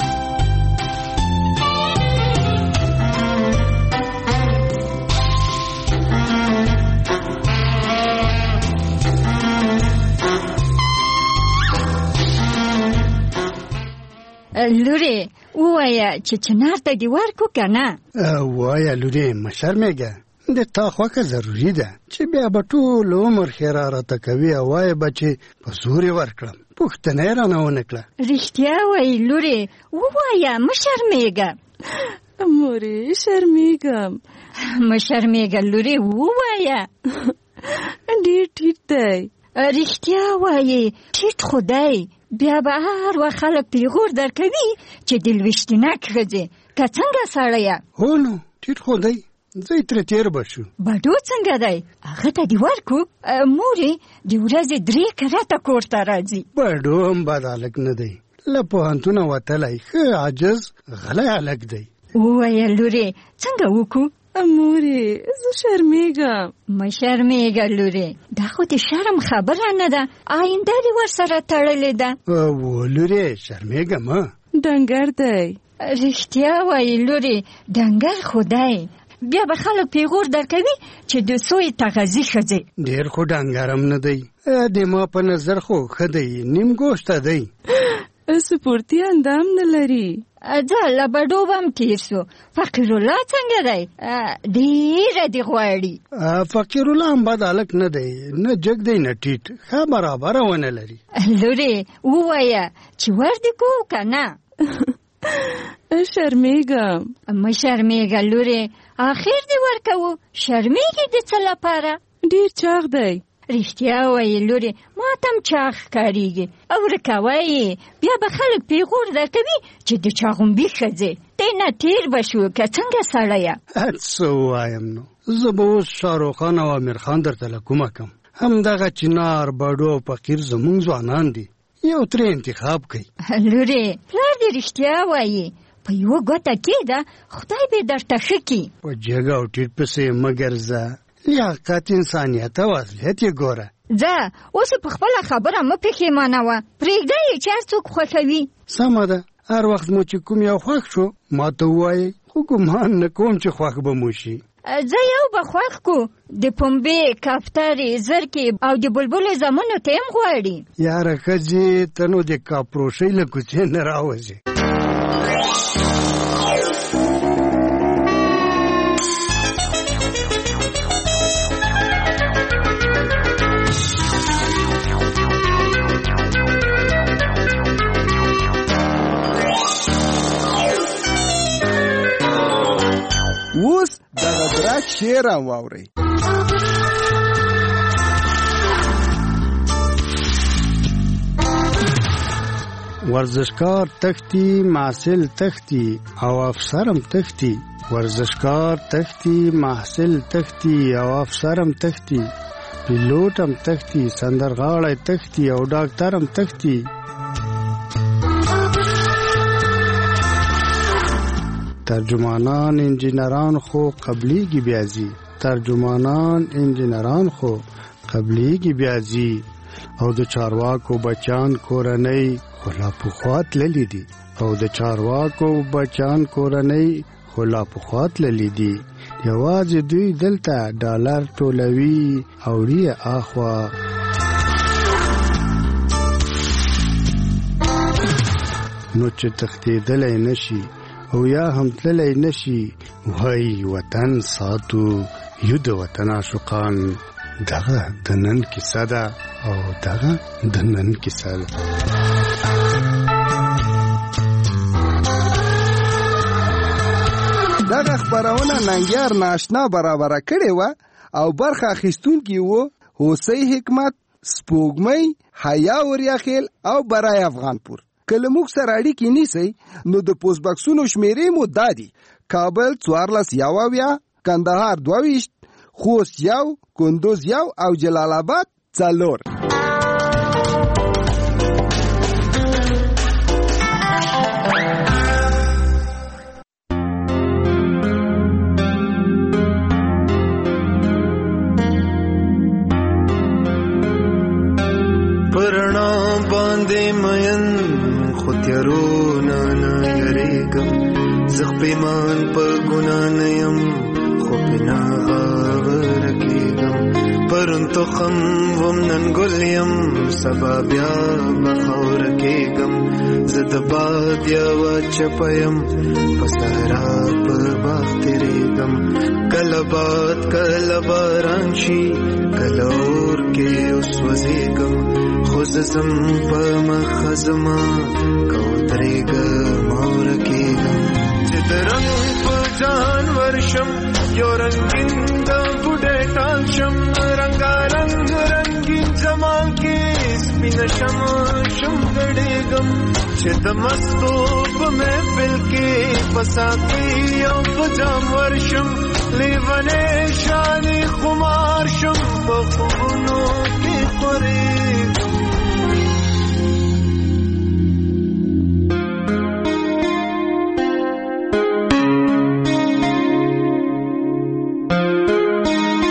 لورې ووایه چې چنار ته دې ورکو که نه؟ وایه لورې مه شرمېږه، د تا خوښه ضروري ده چې بیا به ټول عمر ښېرا راته کوي او وایې به چې په زور یې ورکړم، پوښتنه یې رانه ونه کړه. رښتیا وایي لورې، ووایه مه شرمېږه. مورې شرمېږم. مه شرمېږه لورې، ووایه. ډېر ټیټ دی. رښتیا وایي ټیټ خو دی، بیا به هر وخت خلک پیغور درکوي چې د لویشتینک ښځې که څنګه سړیه. هو نو ټیټ خو دی، زه یې ترې تېر به شو. بډو څنګه دی؟ هغه ته دې ورکو؟ مورې د ورځې درې کرته کور ته راځي. بډو هم بد هلک نه دی، له پوهنتونه وتلی ښه عاجز غلی هلک دی. ووایه لورې څنګه وکړو؟ مورې زه شرمېږم. مه شرمېږه لورې، دا خو د شرم خبره نه ده، آینده دې ورسره تړلې ده. و لورې شرمېږه مه. ډنګر دی. رښتیا وایي لورې، ډنګر خدای بیا به خلک پیغور درکوي چې د سوی تغذي ښځې. ډېر خو ډنګر هم نه دی، د ما په نظر خو ښه دی، نیم ګوشته دی، سپورتي اندام نه لري. ځه له بډوب هم تېر سو. فقیر الله څنګه دی؟ ډېره دې غواړي. فقیر الله هم بد هلک نه دی، نه جګ دی نه ټیټ، ښه برابره ونه لري. لورې ووایه چې ور دې کوو که نه؟ شرمېږم. مه شرمېږه لورې، آخر دې ورکوو. شرمېږې د څه لپاره؟ ډېر چاغ دی. رښتیا وایي لورې، ما ته هم چاغ ښکارېږي. او ورکوی بیا به خلک پیغور درکوي چې د چاغومبي ښځې دی نه تېر به شو که څنګه سړیه. څه ووایم نو، زه به اوس شاهرخ خان او امیر خان درته له کومه کم. همدغه چنار بډو او فقیر زمونږ ځوانان دي، یو ترې انتخاب کوي. لورې پلار دې رښتیا وایي، په یوه ګوته کېده خدای به درته ښه کړي. په جګ او ټیټ پسې مه ګرځه، لیاقت، انسانیت او اصلیت یې ګوره. ځه اوس په خپله خبره مه پښېمانوه، پرېږده یې چې هر څوک خوښوي. سمه ده، هر وخت مو چې کوم یو خوښ شو ما ته ووایئ، خو ګمان نه کوم چې خوښ به مو شي. زه یو به خوښ کو، د پنبې، کفترې، زرکې او د بلبلو زمونو ته هم غواړي. یاره ښځې ته نو د کاپروشۍ له کوڅې نه راوځې. اوس دغه درک شعر هم واورئ. ورزشکار تختی، محصل تختی او افسرم تختی. ورزشکار تختی، محصل تختی او افسرم تختی. پیلوټم تختی، سندرغاړی تختی او ډاکټرم تختی. ترجمانان انجینران خو قبلیږي بیازي. ترجمانان انجینران خو قبلیږي بیازي. او د چارواکو بچان کورنۍ خو لا پخوا تللي دي. او د چارواکو بچان کورنۍ خو لا پخوا تللي دي. یوازې دوی دلته ډالر ټولوي او وړي اخوا. نو چې تښتېدلی نشي او یا هم تللی نشي، وای وطن ساتو، یو د وطن عاشقان. دغه د نن کیسه ده او دغه د نن کیسه ده. دغه خپرونه ننګیار ناشنا برابره کړې وه او برخه اخیستونکي وو هوسۍ حکمت، سپوږمۍ، حیا وریاخیل او برای افغانپور. که له موږ سره اړیکې نیسئ نو د پوسټ بکسونو شمیرې مو دا دي: کابل څوارلس یو اویا، کندهار دوه ویشت، خوست یو، کندوز یو او جلال آباد څلور. پرنا باندې مین خو تیارونه نه یریږم، زه پیمان په ګناه نه یم خو پې نه غاوره کېږم. پرون تخم وم نن ګل یم، سبا بیا به خاوره کېږم. زه د باد یوه چپه یم، په صحرا په باغ تېرېږم. کله باد کله باران شي، کله اور کې وسوځېږم. خو زه ځم په مخه زما که ودرېږم او ورکېږم. چې د رنګ په جهان ورشم، یو رنګین د بوډۍ ټال شم. رنګارنګ رنګین زمان کې سپینه شم شم ګډېږم. چې د مستو په محفل کې په ساقي او په جام ورشم. لیونی شانې خمار شم، په خوبونو کې خورېږم.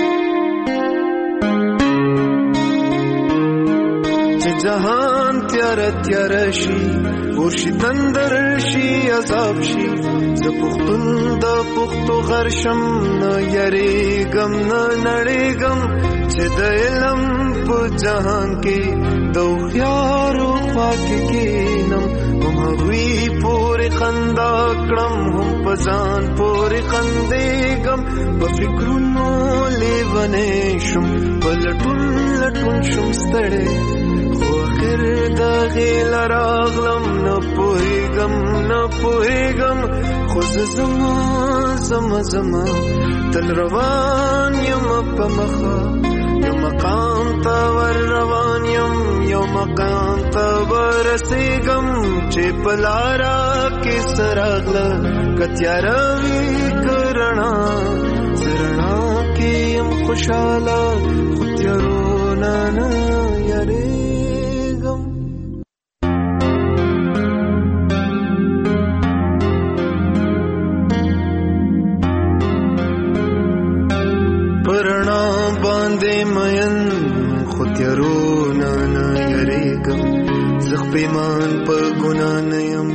جهان تیار لپاره تیار شي ورشي تندر شي عذاب شي زه پښتون د پښتو غرشم نه یریږم نه نړیږم چې د علم په جهان کې د هوښیارو خوا کې کښېنم هم هغوی پورې خندا کړم هم په ځان پورې خندېږم په فکرونو لیونی شم په لټون لټون شم ستړی خو آخر د هغې له راغلم نه پوهېږم نه پوهېږم خو زه زما زما زما تل روان یم په مخه یو مقام ته ور روان یم یو مقام ته ورسېږم چې په لاره کې څه راغله که تیاره وي که رڼا زه رڼا کې یم خوشحاله خو تیارو نه نه یریږم پرنا باندې مین خو تیارو نه نه یریږم زه خپېمان په ګناه نه یم